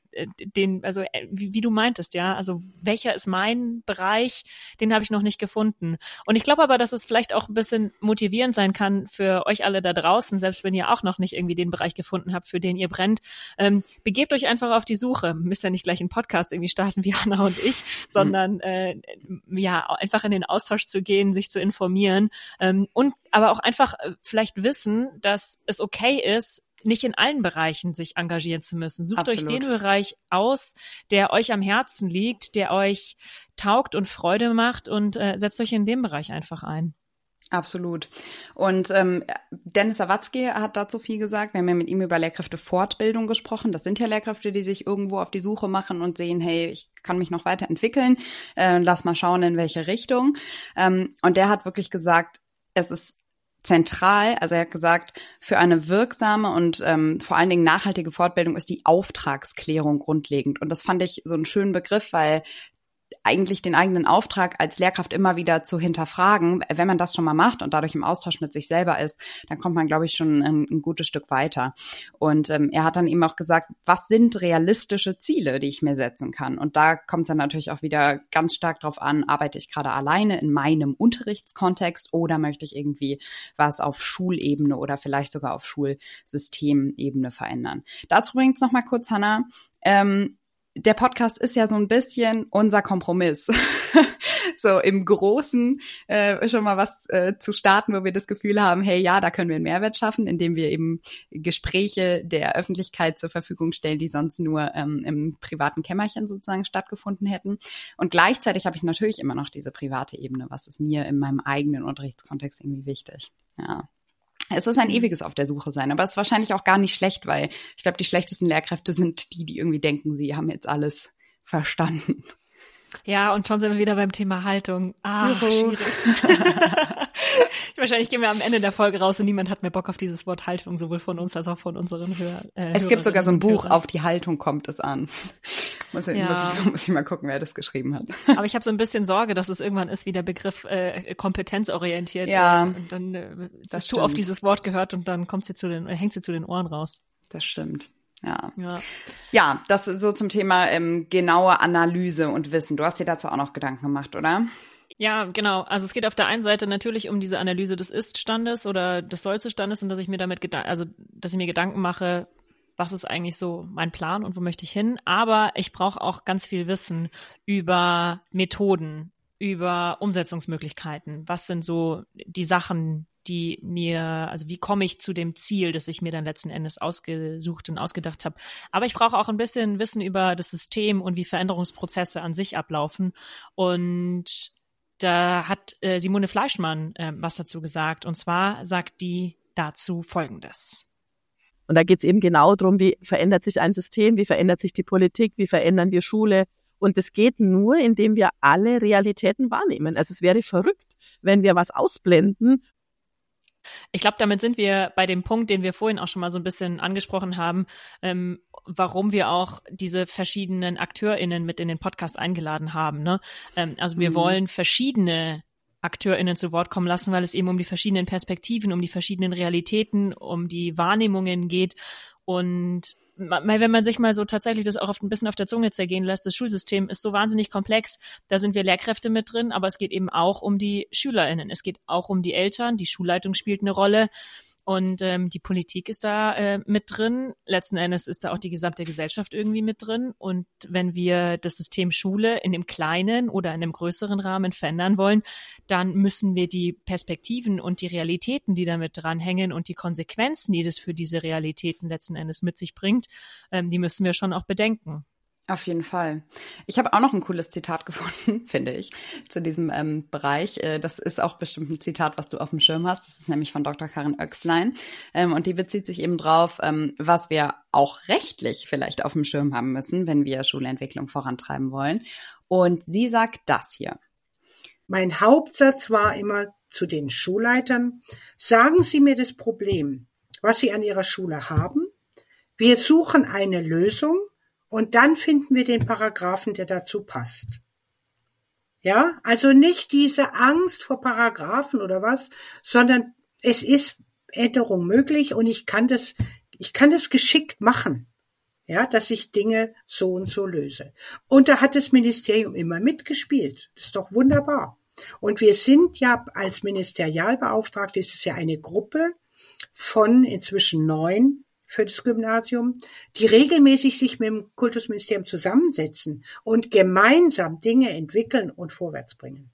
wie du meintest, ja, also welcher ist mein Bereich, den habe ich noch nicht gefunden. Und ich glaube aber, dass es vielleicht auch ein bisschen motivierend sein kann für euch alle da draußen, selbst wenn ihr auch noch nicht irgendwie den Bereich gefunden habt, für den ihr brennt. Begebt euch einfach auf die Suche. Müsst ja nicht gleich einen Podcast irgendwie starten wie Hanna und ich, sondern ja, einfach in den Austausch zu gehen, sich zu informieren und aber auch einfach vielleicht wissen, dass es okay ist, nicht in allen Bereichen sich engagieren zu müssen. Sucht euch den Bereich aus, der euch am Herzen liegt, der euch taugt und Freude macht, und setzt euch in dem Bereich einfach ein. Absolut. Und Dennis Sawatzki hat dazu viel gesagt. Wir haben ja mit ihm über Lehrkräftefortbildung gesprochen. Das sind ja Lehrkräfte, die sich irgendwo auf die Suche machen und sehen, hey, ich kann mich noch weiterentwickeln. Lass mal schauen, in welche Richtung. Und der hat wirklich gesagt, es ist zentral, also er hat gesagt, für eine wirksame und vor allen Dingen nachhaltige Fortbildung ist die Auftragsklärung grundlegend. Und das fand ich so einen schönen Begriff, weil eigentlich den eigenen Auftrag als Lehrkraft immer wieder zu hinterfragen, wenn man das schon mal macht und dadurch im Austausch mit sich selber ist, dann kommt man, glaube ich, schon ein gutes Stück weiter. Und er hat dann eben auch gesagt, was sind realistische Ziele, die ich mir setzen kann? Und da kommt es dann natürlich auch wieder ganz stark drauf an, arbeite ich gerade alleine in meinem Unterrichtskontext oder möchte ich irgendwie was auf Schulebene oder vielleicht sogar auf Schulsystemebene verändern? Dazu übrigens noch mal kurz, Hanna, der Podcast ist ja so ein bisschen unser Kompromiss. So im Großen schon mal was zu starten, wo wir das Gefühl haben, hey, ja, da können wir einen Mehrwert schaffen, indem wir eben Gespräche der Öffentlichkeit zur Verfügung stellen, die sonst nur im privaten Kämmerchen sozusagen stattgefunden hätten. Und gleichzeitig habe ich natürlich immer noch diese private Ebene. Was ist mir in meinem eigenen Unterrichtskontext irgendwie wichtig? Ja. Es ist ein ewiges auf der Suche sein, aber es ist wahrscheinlich auch gar nicht schlecht, weil ich glaube, die schlechtesten Lehrkräfte sind die irgendwie denken, sie haben jetzt alles verstanden. Ja, und schon sind wir wieder beim Thema Haltung. Schwierig. Wahrscheinlich gehen wir am Ende der Folge raus und niemand hat mehr Bock auf dieses Wort Haltung, sowohl von uns als auch von unseren Hörern. Es gibt sogar so ein Buch, Auf die Haltung kommt es an. Muss ich mal gucken, wer das geschrieben hat. Aber ich habe so ein bisschen Sorge, dass es irgendwann ist wie der Begriff kompetenzorientiert. Ja, und dann das zu oft dieses Wort gehört und dann hängt sie zu den Ohren raus. Das stimmt. Ja, das ist so zum Thema genaue Analyse und Wissen. Du hast dir dazu auch noch Gedanken gemacht, oder? Ja, genau. Also es geht auf der einen Seite natürlich um diese Analyse des Ist-Standes oder des Soll-Zustandes und dass ich mir dass ich mir Gedanken mache, was ist eigentlich so mein Plan und wo möchte ich hin? Aber ich brauche auch ganz viel Wissen über Methoden, über Umsetzungsmöglichkeiten. Was sind so die Sachen, wie komme ich zu dem Ziel, das ich mir dann letzten Endes ausgesucht und ausgedacht habe. Aber ich brauche auch ein bisschen Wissen über das System und wie Veränderungsprozesse an sich ablaufen. Und da hat Simone Fleischmann was dazu gesagt. Und zwar sagt die dazu Folgendes. Und da geht es eben genau darum, wie verändert sich ein System, wie verändert sich die Politik, wie verändern wir Schule. Und das geht nur, indem wir alle Realitäten wahrnehmen. Also es wäre verrückt, wenn wir was ausblenden. Ich glaube, damit sind wir bei dem Punkt, den wir vorhin auch schon mal so ein bisschen angesprochen haben, warum wir auch diese verschiedenen AkteurInnen mit in den Podcast eingeladen haben. Ne? Also wir wollen verschiedene AkteurInnen zu Wort kommen lassen, weil es eben um die verschiedenen Perspektiven, um die verschiedenen Realitäten, um die Wahrnehmungen geht. Und wenn man sich mal so tatsächlich das auch ein bisschen auf der Zunge zergehen lässt, das Schulsystem ist so wahnsinnig komplex, da sind wir Lehrkräfte mit drin, aber es geht eben auch um die SchülerInnen, es geht auch um die Eltern, die Schulleitung spielt eine Rolle. Und die Politik ist da mit drin. Letzten Endes ist da auch die gesamte Gesellschaft irgendwie mit drin. Und wenn wir das System Schule in dem kleinen oder in einem größeren Rahmen verändern wollen, dann müssen wir die Perspektiven und die Realitäten, die damit dranhängen und die Konsequenzen, die das für diese Realitäten letzten Endes mit sich bringt, die müssen wir schon auch bedenken. Auf jeden Fall. Ich habe auch noch ein cooles Zitat gefunden, finde ich, zu diesem Bereich. Das ist auch bestimmt ein Zitat, was du auf dem Schirm hast. Das ist nämlich von Dr. Karin Oechslein. Und die bezieht sich eben drauf, was wir auch rechtlich vielleicht auf dem Schirm haben müssen, wenn wir Schulentwicklung vorantreiben wollen. Und sie sagt das hier. Mein Hauptsatz war immer zu den Schulleitern: Sagen Sie mir das Problem, was Sie an Ihrer Schule haben. Wir suchen eine Lösung. Und dann finden wir den Paragraphen, der dazu passt. Ja, also nicht diese Angst vor Paragraphen oder was, sondern es ist Änderung möglich und ich kann das geschickt machen. Ja, dass ich Dinge so und so löse. Und da hat das Ministerium immer mitgespielt. Das ist doch wunderbar. Und wir sind ja als Ministerialbeauftragte, ist es ja eine Gruppe von inzwischen 9 für das Gymnasium, die regelmäßig sich mit dem Kultusministerium zusammensetzen und gemeinsam Dinge entwickeln und vorwärts bringen.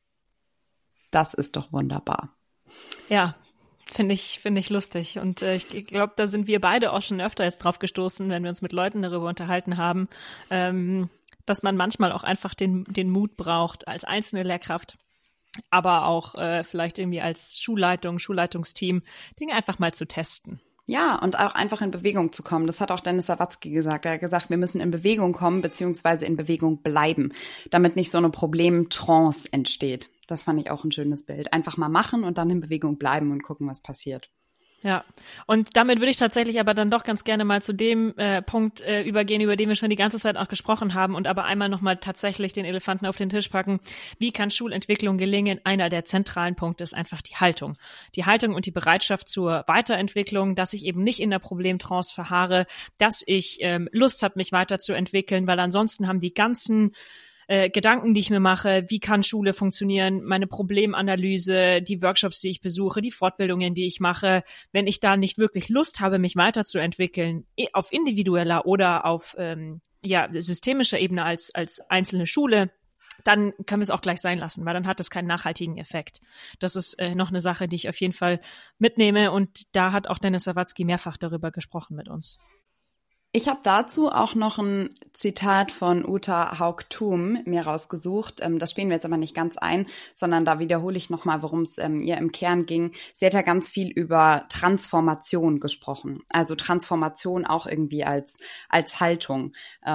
Das ist doch wunderbar. Ja, finde ich lustig. Und ich glaube, da sind wir beide auch schon öfter jetzt drauf gestoßen, wenn wir uns mit Leuten darüber unterhalten haben, dass man manchmal auch einfach den Mut braucht als einzelne Lehrkraft, aber auch vielleicht irgendwie als Schulleitung, Schulleitungsteam, Dinge einfach mal zu testen. Ja, und auch einfach in Bewegung zu kommen. Das hat auch Dennis Sawatzki gesagt. Er hat gesagt, wir müssen in Bewegung kommen, beziehungsweise in Bewegung bleiben, damit nicht so eine Problemtrance entsteht. Das fand ich auch ein schönes Bild. Einfach mal machen und dann in Bewegung bleiben und gucken, was passiert. Ja, und damit würde ich tatsächlich aber dann doch ganz gerne mal zu dem Punkt übergehen, über den wir schon die ganze Zeit auch gesprochen haben und aber einmal nochmal tatsächlich den Elefanten auf den Tisch packen. Wie kann Schulentwicklung gelingen? Einer der zentralen Punkte ist einfach die Haltung. Die Haltung und die Bereitschaft zur Weiterentwicklung, dass ich eben nicht in der Problemtrance verharre, dass ich Lust habe, mich weiterzuentwickeln, weil ansonsten haben die ganzen Gedanken, die ich mir mache, wie kann Schule funktionieren, meine Problemanalyse, die Workshops, die ich besuche, die Fortbildungen, die ich mache, wenn ich da nicht wirklich Lust habe, mich weiterzuentwickeln, auf individueller oder auf systemischer Ebene als einzelne Schule, dann können wir es auch gleich sein lassen, weil dann hat es keinen nachhaltigen Effekt. Das ist noch eine Sache, die ich auf jeden Fall mitnehme und da hat auch Dennis Sawatzki mehrfach darüber gesprochen mit uns. Ich habe dazu auch noch ein Zitat von Uta Haug-Thum mir rausgesucht. Das spielen wir jetzt aber nicht ganz ein, sondern da wiederhole ich nochmal, worum es ihr im Kern ging. Sie hat ja ganz viel über Transformation gesprochen. Also Transformation auch irgendwie als Haltung.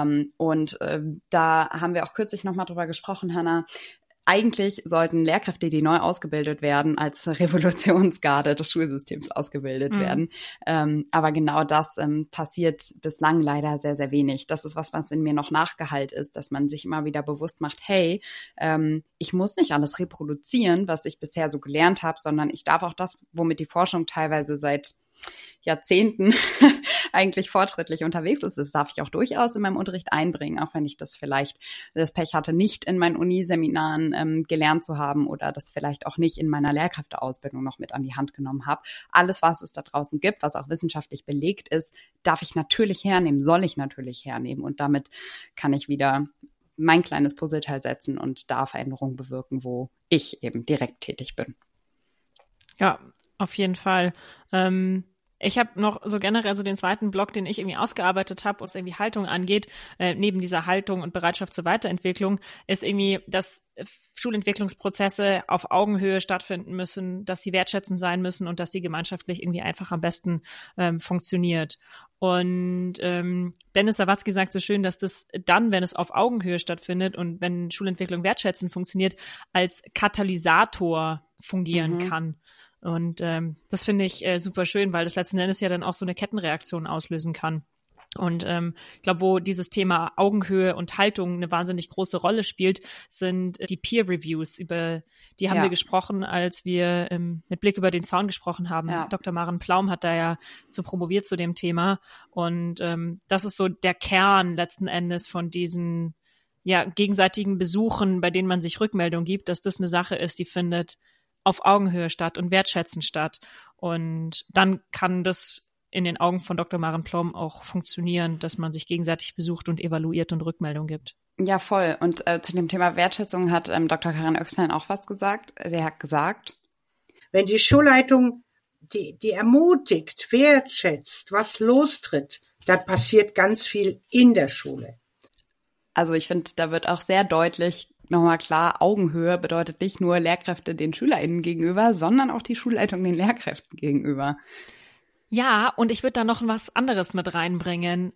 Da haben wir auch kürzlich nochmal drüber gesprochen, Hannah. Eigentlich sollten Lehrkräfte, die neu ausgebildet werden, als Revolutionsgarde des Schulsystems ausgebildet werden. Aber genau das passiert bislang leider sehr, sehr wenig. Das ist was in mir noch nachgeheilt ist, dass man sich immer wieder bewusst macht, hey, ich muss nicht alles reproduzieren, was ich bisher so gelernt habe, sondern ich darf auch das, womit die Forschung teilweise seit Jahrzehnten eigentlich fortschrittlich unterwegs ist. Das darf ich auch durchaus in meinem Unterricht einbringen, auch wenn ich das vielleicht das Pech hatte, nicht in meinen Uniseminaren gelernt zu haben oder das vielleicht auch nicht in meiner Lehrkräfteausbildung noch mit an die Hand genommen habe. Alles, was es da draußen gibt, was auch wissenschaftlich belegt ist, darf ich natürlich hernehmen, soll ich natürlich hernehmen. Und damit kann ich wieder mein kleines Puzzleteil setzen und da Veränderungen bewirken, wo ich eben direkt tätig bin. Ja, auf jeden Fall. Ich habe noch so generell so den zweiten Block, den ich irgendwie ausgearbeitet habe, was irgendwie Haltung angeht, neben dieser Haltung und Bereitschaft zur Weiterentwicklung, ist irgendwie, dass Schulentwicklungsprozesse auf Augenhöhe stattfinden müssen, dass die wertschätzend sein müssen und dass die gemeinschaftlich irgendwie einfach am besten funktioniert. Und Dennis Sawatzki sagt so schön, dass das dann, wenn es auf Augenhöhe stattfindet und wenn Schulentwicklung wertschätzend funktioniert, als Katalysator fungieren kann. Und das finde ich super schön, weil das letzten Endes ja dann auch so eine Kettenreaktion auslösen kann. Und ich glaube, wo dieses Thema Augenhöhe und Haltung eine wahnsinnig große Rolle spielt, sind die Peer-Reviews. Über die haben wir gesprochen, als wir mit Blick über den Zaun gesprochen haben. Ja. Dr. Maren Plaum hat da ja promoviert zu dem Thema. Und das ist so der Kern letzten Endes von diesen gegenseitigen Besuchen, bei denen man sich Rückmeldung gibt, dass das eine Sache ist, die findet auf Augenhöhe statt und wertschätzend statt. Und dann kann das in den Augen von Dr. Maren Plaum auch funktionieren, dass man sich gegenseitig besucht und evaluiert und Rückmeldung gibt. Ja, voll. Und zu dem Thema Wertschätzung hat Dr. Karin Oechslein auch was gesagt. Sie hat gesagt, wenn die Schulleitung die ermutigt, wertschätzt, was lostritt, dann passiert ganz viel in der Schule. Also ich finde, da wird auch sehr deutlich nochmal klar, Augenhöhe bedeutet nicht nur Lehrkräfte den SchülerInnen gegenüber, sondern auch die Schulleitung den Lehrkräften gegenüber. Ja, und ich würde da noch was anderes mit reinbringen.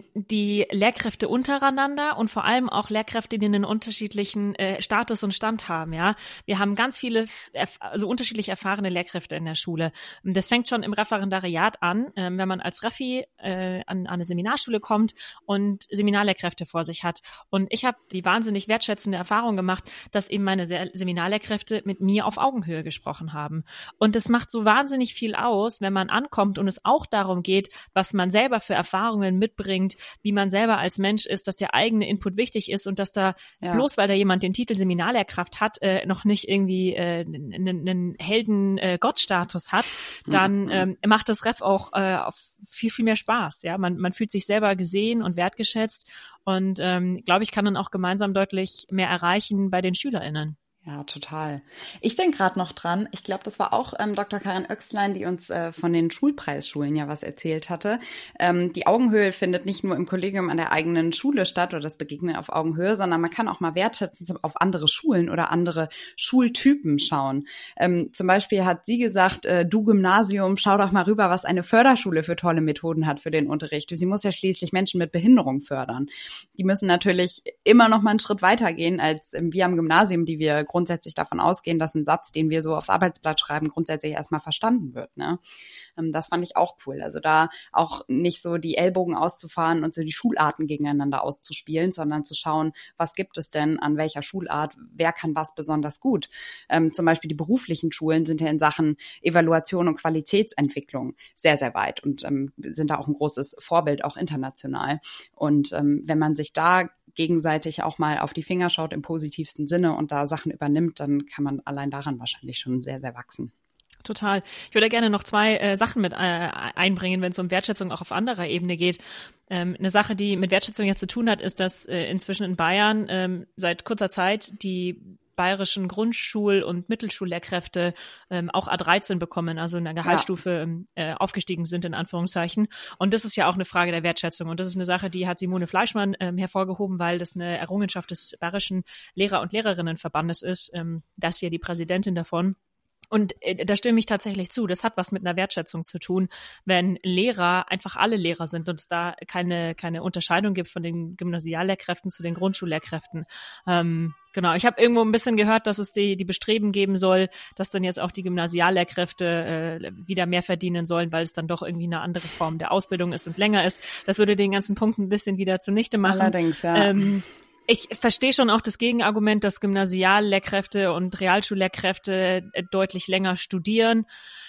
Die Lehrkräfte untereinander und vor allem auch Lehrkräfte, die einen unterschiedlichen Status und Stand haben. Ja, wir haben ganz viele, also unterschiedlich erfahrene Lehrkräfte in der Schule. Das fängt schon im Referendariat an, wenn man als Refi an eine Seminarschule kommt und Seminarlehrkräfte vor sich hat. Und ich habe die wahnsinnig wertschätzende Erfahrung gemacht, dass eben meine Seminarlehrkräfte mit mir auf Augenhöhe gesprochen haben. Und das macht so wahnsinnig viel aus, wenn man ankommt und es auch darum geht, was man selber für Erfahrungen mitbringt, wie man selber als Mensch ist, dass der eigene Input wichtig ist und dass da bloß, weil da jemand den Titel Seminarlehrkraft hat, noch nicht irgendwie einen Helden-Gott-Status hat, dann macht das Ref auch viel, viel mehr Spaß. Ja, man fühlt sich selber gesehen und wertgeschätzt und glaube ich, kann dann auch gemeinsam deutlich mehr erreichen bei den SchülerInnen. Ja, total. Ich denke gerade noch dran, ich glaube, das war auch Dr. Karin Oechslein, die uns von den Schulpreisschulen ja was erzählt hatte. Die Augenhöhe findet nicht nur im Kollegium an der eigenen Schule statt oder das Begegnen auf Augenhöhe, sondern man kann auch mal wertschätzend auf andere Schulen oder andere Schultypen schauen. Zum Beispiel hat sie gesagt, du Gymnasium, schau doch mal rüber, was eine Förderschule für tolle Methoden hat für den Unterricht. Sie muss ja schließlich Menschen mit Behinderung fördern. Die müssen natürlich immer noch mal einen Schritt weitergehen als wir am Gymnasium, die wir grundsätzlich davon ausgehen, dass ein Satz, den wir so aufs Arbeitsblatt schreiben, grundsätzlich erstmal verstanden wird. Ne? Das fand ich auch cool. Also da auch nicht so die Ellbogen auszufahren und so die Schularten gegeneinander auszuspielen, sondern zu schauen, was gibt es denn an welcher Schulart, wer kann was besonders gut. Zum Beispiel die beruflichen Schulen sind ja in Sachen Evaluation und Qualitätsentwicklung sehr, sehr weit und sind da auch ein großes Vorbild, auch international. Und wenn man sich da gegenseitig auch mal auf die Finger schaut im positivsten Sinne und da Sachen übernimmt, dann kann man allein daran wahrscheinlich schon sehr, sehr wachsen. Total. Ich würde gerne noch zwei Sachen mit einbringen, wenn es um Wertschätzung auch auf anderer Ebene geht. Eine Sache, die mit Wertschätzung ja zu tun hat, ist, dass inzwischen in Bayern seit kurzer Zeit die bayerischen Grundschul- und Mittelschullehrkräfte auch A13 bekommen, also in der Gehaltsstufe aufgestiegen sind, in Anführungszeichen. Und das ist ja auch eine Frage der Wertschätzung. Und das ist eine Sache, die hat Simone Fleischmann hervorgehoben, weil das eine Errungenschaft des Bayerischen Lehrer- und Lehrerinnenverbandes ist. Das hier die Präsidentin davon. Und da stimme ich tatsächlich zu. Das hat was mit einer Wertschätzung zu tun, wenn Lehrer einfach alle Lehrer sind und es da keine Unterscheidung gibt von den Gymnasiallehrkräften zu den Grundschullehrkräften. Genau, ich habe irgendwo ein bisschen gehört, dass es die Bestreben geben soll, dass dann jetzt auch die Gymnasiallehrkräfte wieder mehr verdienen sollen, weil es dann doch irgendwie eine andere Form der Ausbildung ist und länger ist. Das würde den ganzen Punkt ein bisschen wieder zunichte machen. Allerdings, ja. Ich verstehe schon auch das Gegenargument, dass Gymnasiallehrkräfte und Realschullehrkräfte deutlich länger studieren.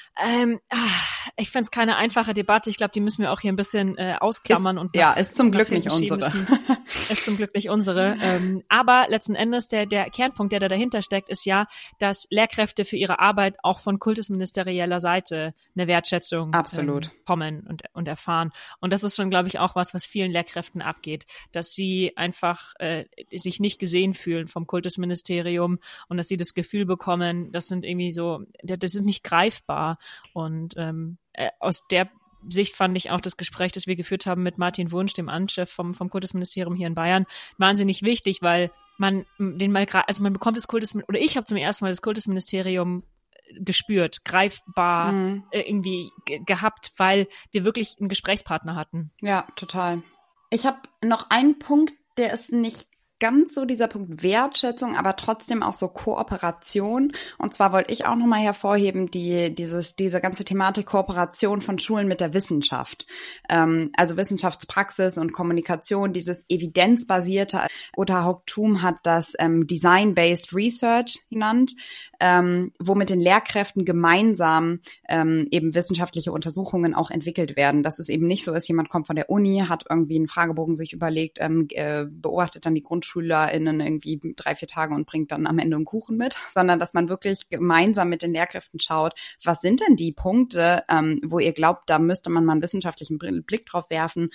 Ich finde es keine einfache Debatte. Ich glaube, die müssen wir auch hier ein bisschen ausklammern. Ist zum Glück nicht unsere. Ist zum Glück nicht unsere. Aber letzten Endes, der Kernpunkt, der da dahinter steckt, ist ja, dass Lehrkräfte für ihre Arbeit auch von kultusministerieller Seite eine Wertschätzung bekommen und erfahren. Und das ist schon, glaube ich, auch was vielen Lehrkräften abgeht, dass sie einfach sich nicht gesehen fühlen vom Kultusministerium und dass sie das Gefühl bekommen, das ist nicht greifbar. Und aus der Sicht fand ich auch das Gespräch, das wir geführt haben mit Martin Wunsch, dem Amtschef vom Kultusministerium hier in Bayern, wahnsinnig wichtig, weil man bekommt das Kultusministerium, oder ich habe zum ersten Mal das Kultusministerium gespürt, greifbar irgendwie gehabt, weil wir wirklich einen Gesprächspartner hatten. Ja, total. Ich habe noch einen Punkt, der ist nicht ganz so dieser Punkt Wertschätzung, aber trotzdem auch so Kooperation. Und zwar wollte ich auch nochmal hervorheben, diese ganze Thematik Kooperation von Schulen mit der Wissenschaft. Also Wissenschaftspraxis und Kommunikation, dieses evidenzbasierte. Uta Haug-Thum hat das Design-Based Research genannt, wo mit den Lehrkräften gemeinsam eben wissenschaftliche Untersuchungen auch entwickelt werden. Dass es eben nicht so ist, jemand kommt von der Uni, hat irgendwie einen Fragebogen sich überlegt, beobachtet dann die GrundschülerInnen irgendwie 3-4 Tage und bringt dann am Ende einen Kuchen mit, sondern dass man wirklich gemeinsam mit den Lehrkräften schaut, was sind denn die Punkte, wo ihr glaubt, da müsste man mal einen wissenschaftlichen Blick drauf werfen,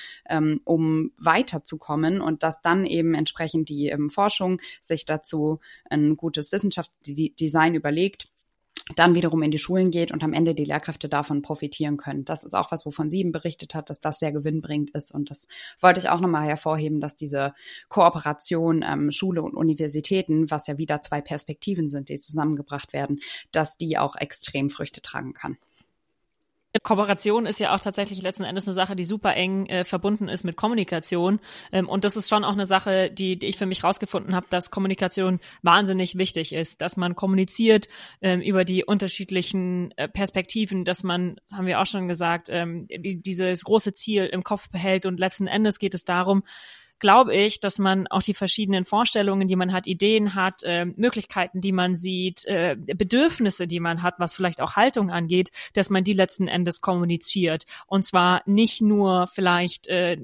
um weiterzukommen und dass dann eben entsprechend die Forschung sich dazu ein gutes Wissenschaftsdesign überlegt, dann wiederum in die Schulen geht und am Ende die Lehrkräfte davon profitieren können. Das ist auch was, wovon sie berichtet hat, dass das sehr gewinnbringend ist. Und das wollte ich auch nochmal hervorheben, dass diese Kooperation Schule und Universitäten, was ja wieder 2 Perspektiven sind, die zusammengebracht werden, dass die auch extrem Früchte tragen kann. Kooperation ist ja auch tatsächlich letzten Endes eine Sache, die super eng verbunden ist mit Kommunikation. Und das ist schon auch eine Sache, die ich für mich rausgefunden habe, dass Kommunikation wahnsinnig wichtig ist, dass man kommuniziert über die unterschiedlichen Perspektiven, dass man, haben wir auch schon gesagt, dieses große Ziel im Kopf behält. Und letzten Endes geht es darum, glaube ich, dass man auch die verschiedenen Vorstellungen, die man hat, Ideen hat, Möglichkeiten, die man sieht, Bedürfnisse, die man hat, was vielleicht auch Haltung angeht, dass man die letzten Endes kommuniziert. Und zwar nicht nur vielleicht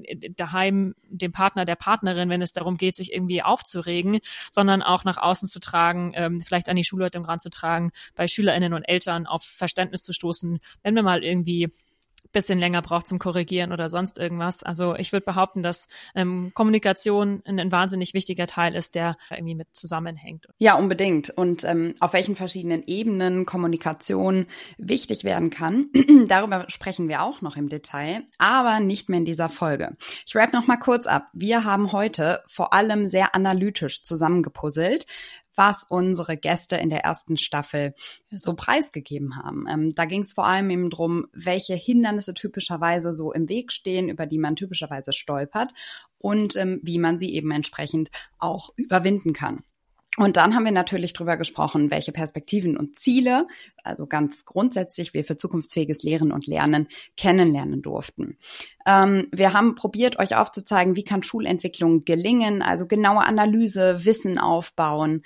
daheim dem Partner, der Partnerin, wenn es darum geht, sich irgendwie aufzuregen, sondern auch nach außen zu tragen, vielleicht an die Schulleitung ranzutragen, bei SchülerInnen und Eltern auf Verständnis zu stoßen, wenn wir mal irgendwie bisschen länger braucht zum Korrigieren oder sonst irgendwas. Also ich würde behaupten, dass Kommunikation ein wahnsinnig wichtiger Teil ist, der irgendwie mit zusammenhängt. Ja, unbedingt. Und auf welchen verschiedenen Ebenen Kommunikation wichtig werden kann, darüber sprechen wir auch noch im Detail, aber nicht mehr in dieser Folge. Ich wrap noch mal kurz ab. Wir haben heute vor allem sehr analytisch zusammengepuzzelt, was unsere Gäste in der ersten Staffel so preisgegeben haben. Da ging es vor allem eben drum, welche Hindernisse typischerweise so im Weg stehen, über die man typischerweise stolpert und wie man sie eben entsprechend auch überwinden kann. Und dann haben wir natürlich drüber gesprochen, welche Perspektiven und Ziele, also ganz grundsätzlich, wir für zukunftsfähiges Lehren und Lernen kennenlernen durften. Wir haben probiert, euch aufzuzeigen, wie kann Schulentwicklung gelingen, also genaue Analyse, Wissen aufbauen,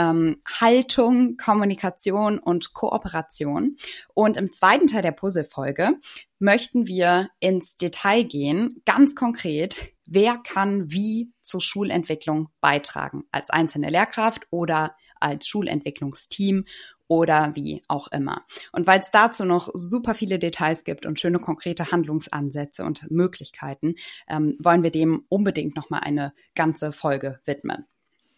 Haltung, Kommunikation und Kooperation. Und im zweiten Teil der Puzzlefolge möchten wir ins Detail gehen, ganz konkret, wer kann wie zur Schulentwicklung beitragen, als einzelne Lehrkraft oder als Schulentwicklungsteam oder wie auch immer. Und weil es dazu noch super viele Details gibt und schöne konkrete Handlungsansätze und Möglichkeiten, wollen wir dem unbedingt nochmal eine ganze Folge widmen.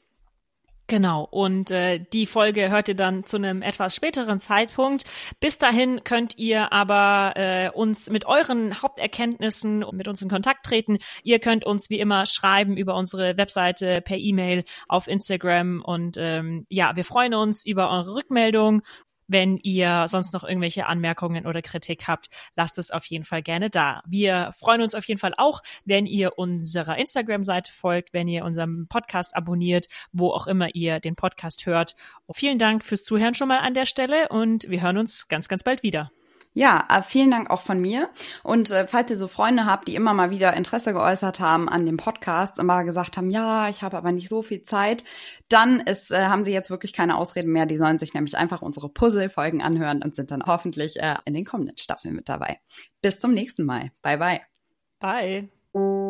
Genau, und die Folge hört ihr dann zu einem etwas späteren Zeitpunkt. Bis dahin könnt ihr aber uns mit euren Haupterkenntnissen mit uns in Kontakt treten. Ihr könnt uns wie immer schreiben über unsere Webseite, per E-Mail, auf Instagram und wir freuen uns über eure Rückmeldung. Wenn ihr sonst noch irgendwelche Anmerkungen oder Kritik habt, lasst es auf jeden Fall gerne da. Wir freuen uns auf jeden Fall auch, wenn ihr unserer Instagram-Seite folgt, wenn ihr unserem Podcast abonniert, wo auch immer ihr den Podcast hört. Und vielen Dank fürs Zuhören schon mal an der Stelle und wir hören uns ganz, ganz bald wieder. Ja, vielen Dank auch von mir. Und falls ihr so Freunde habt, die immer mal wieder Interesse geäußert haben an dem Podcast, immer gesagt haben, ja, ich habe aber nicht so viel Zeit, dann haben sie jetzt wirklich keine Ausreden mehr. Die sollen sich nämlich einfach unsere Puzzle-Folgen anhören und sind dann hoffentlich in den kommenden Staffeln mit dabei. Bis zum nächsten Mal. Bye, bye. Bye.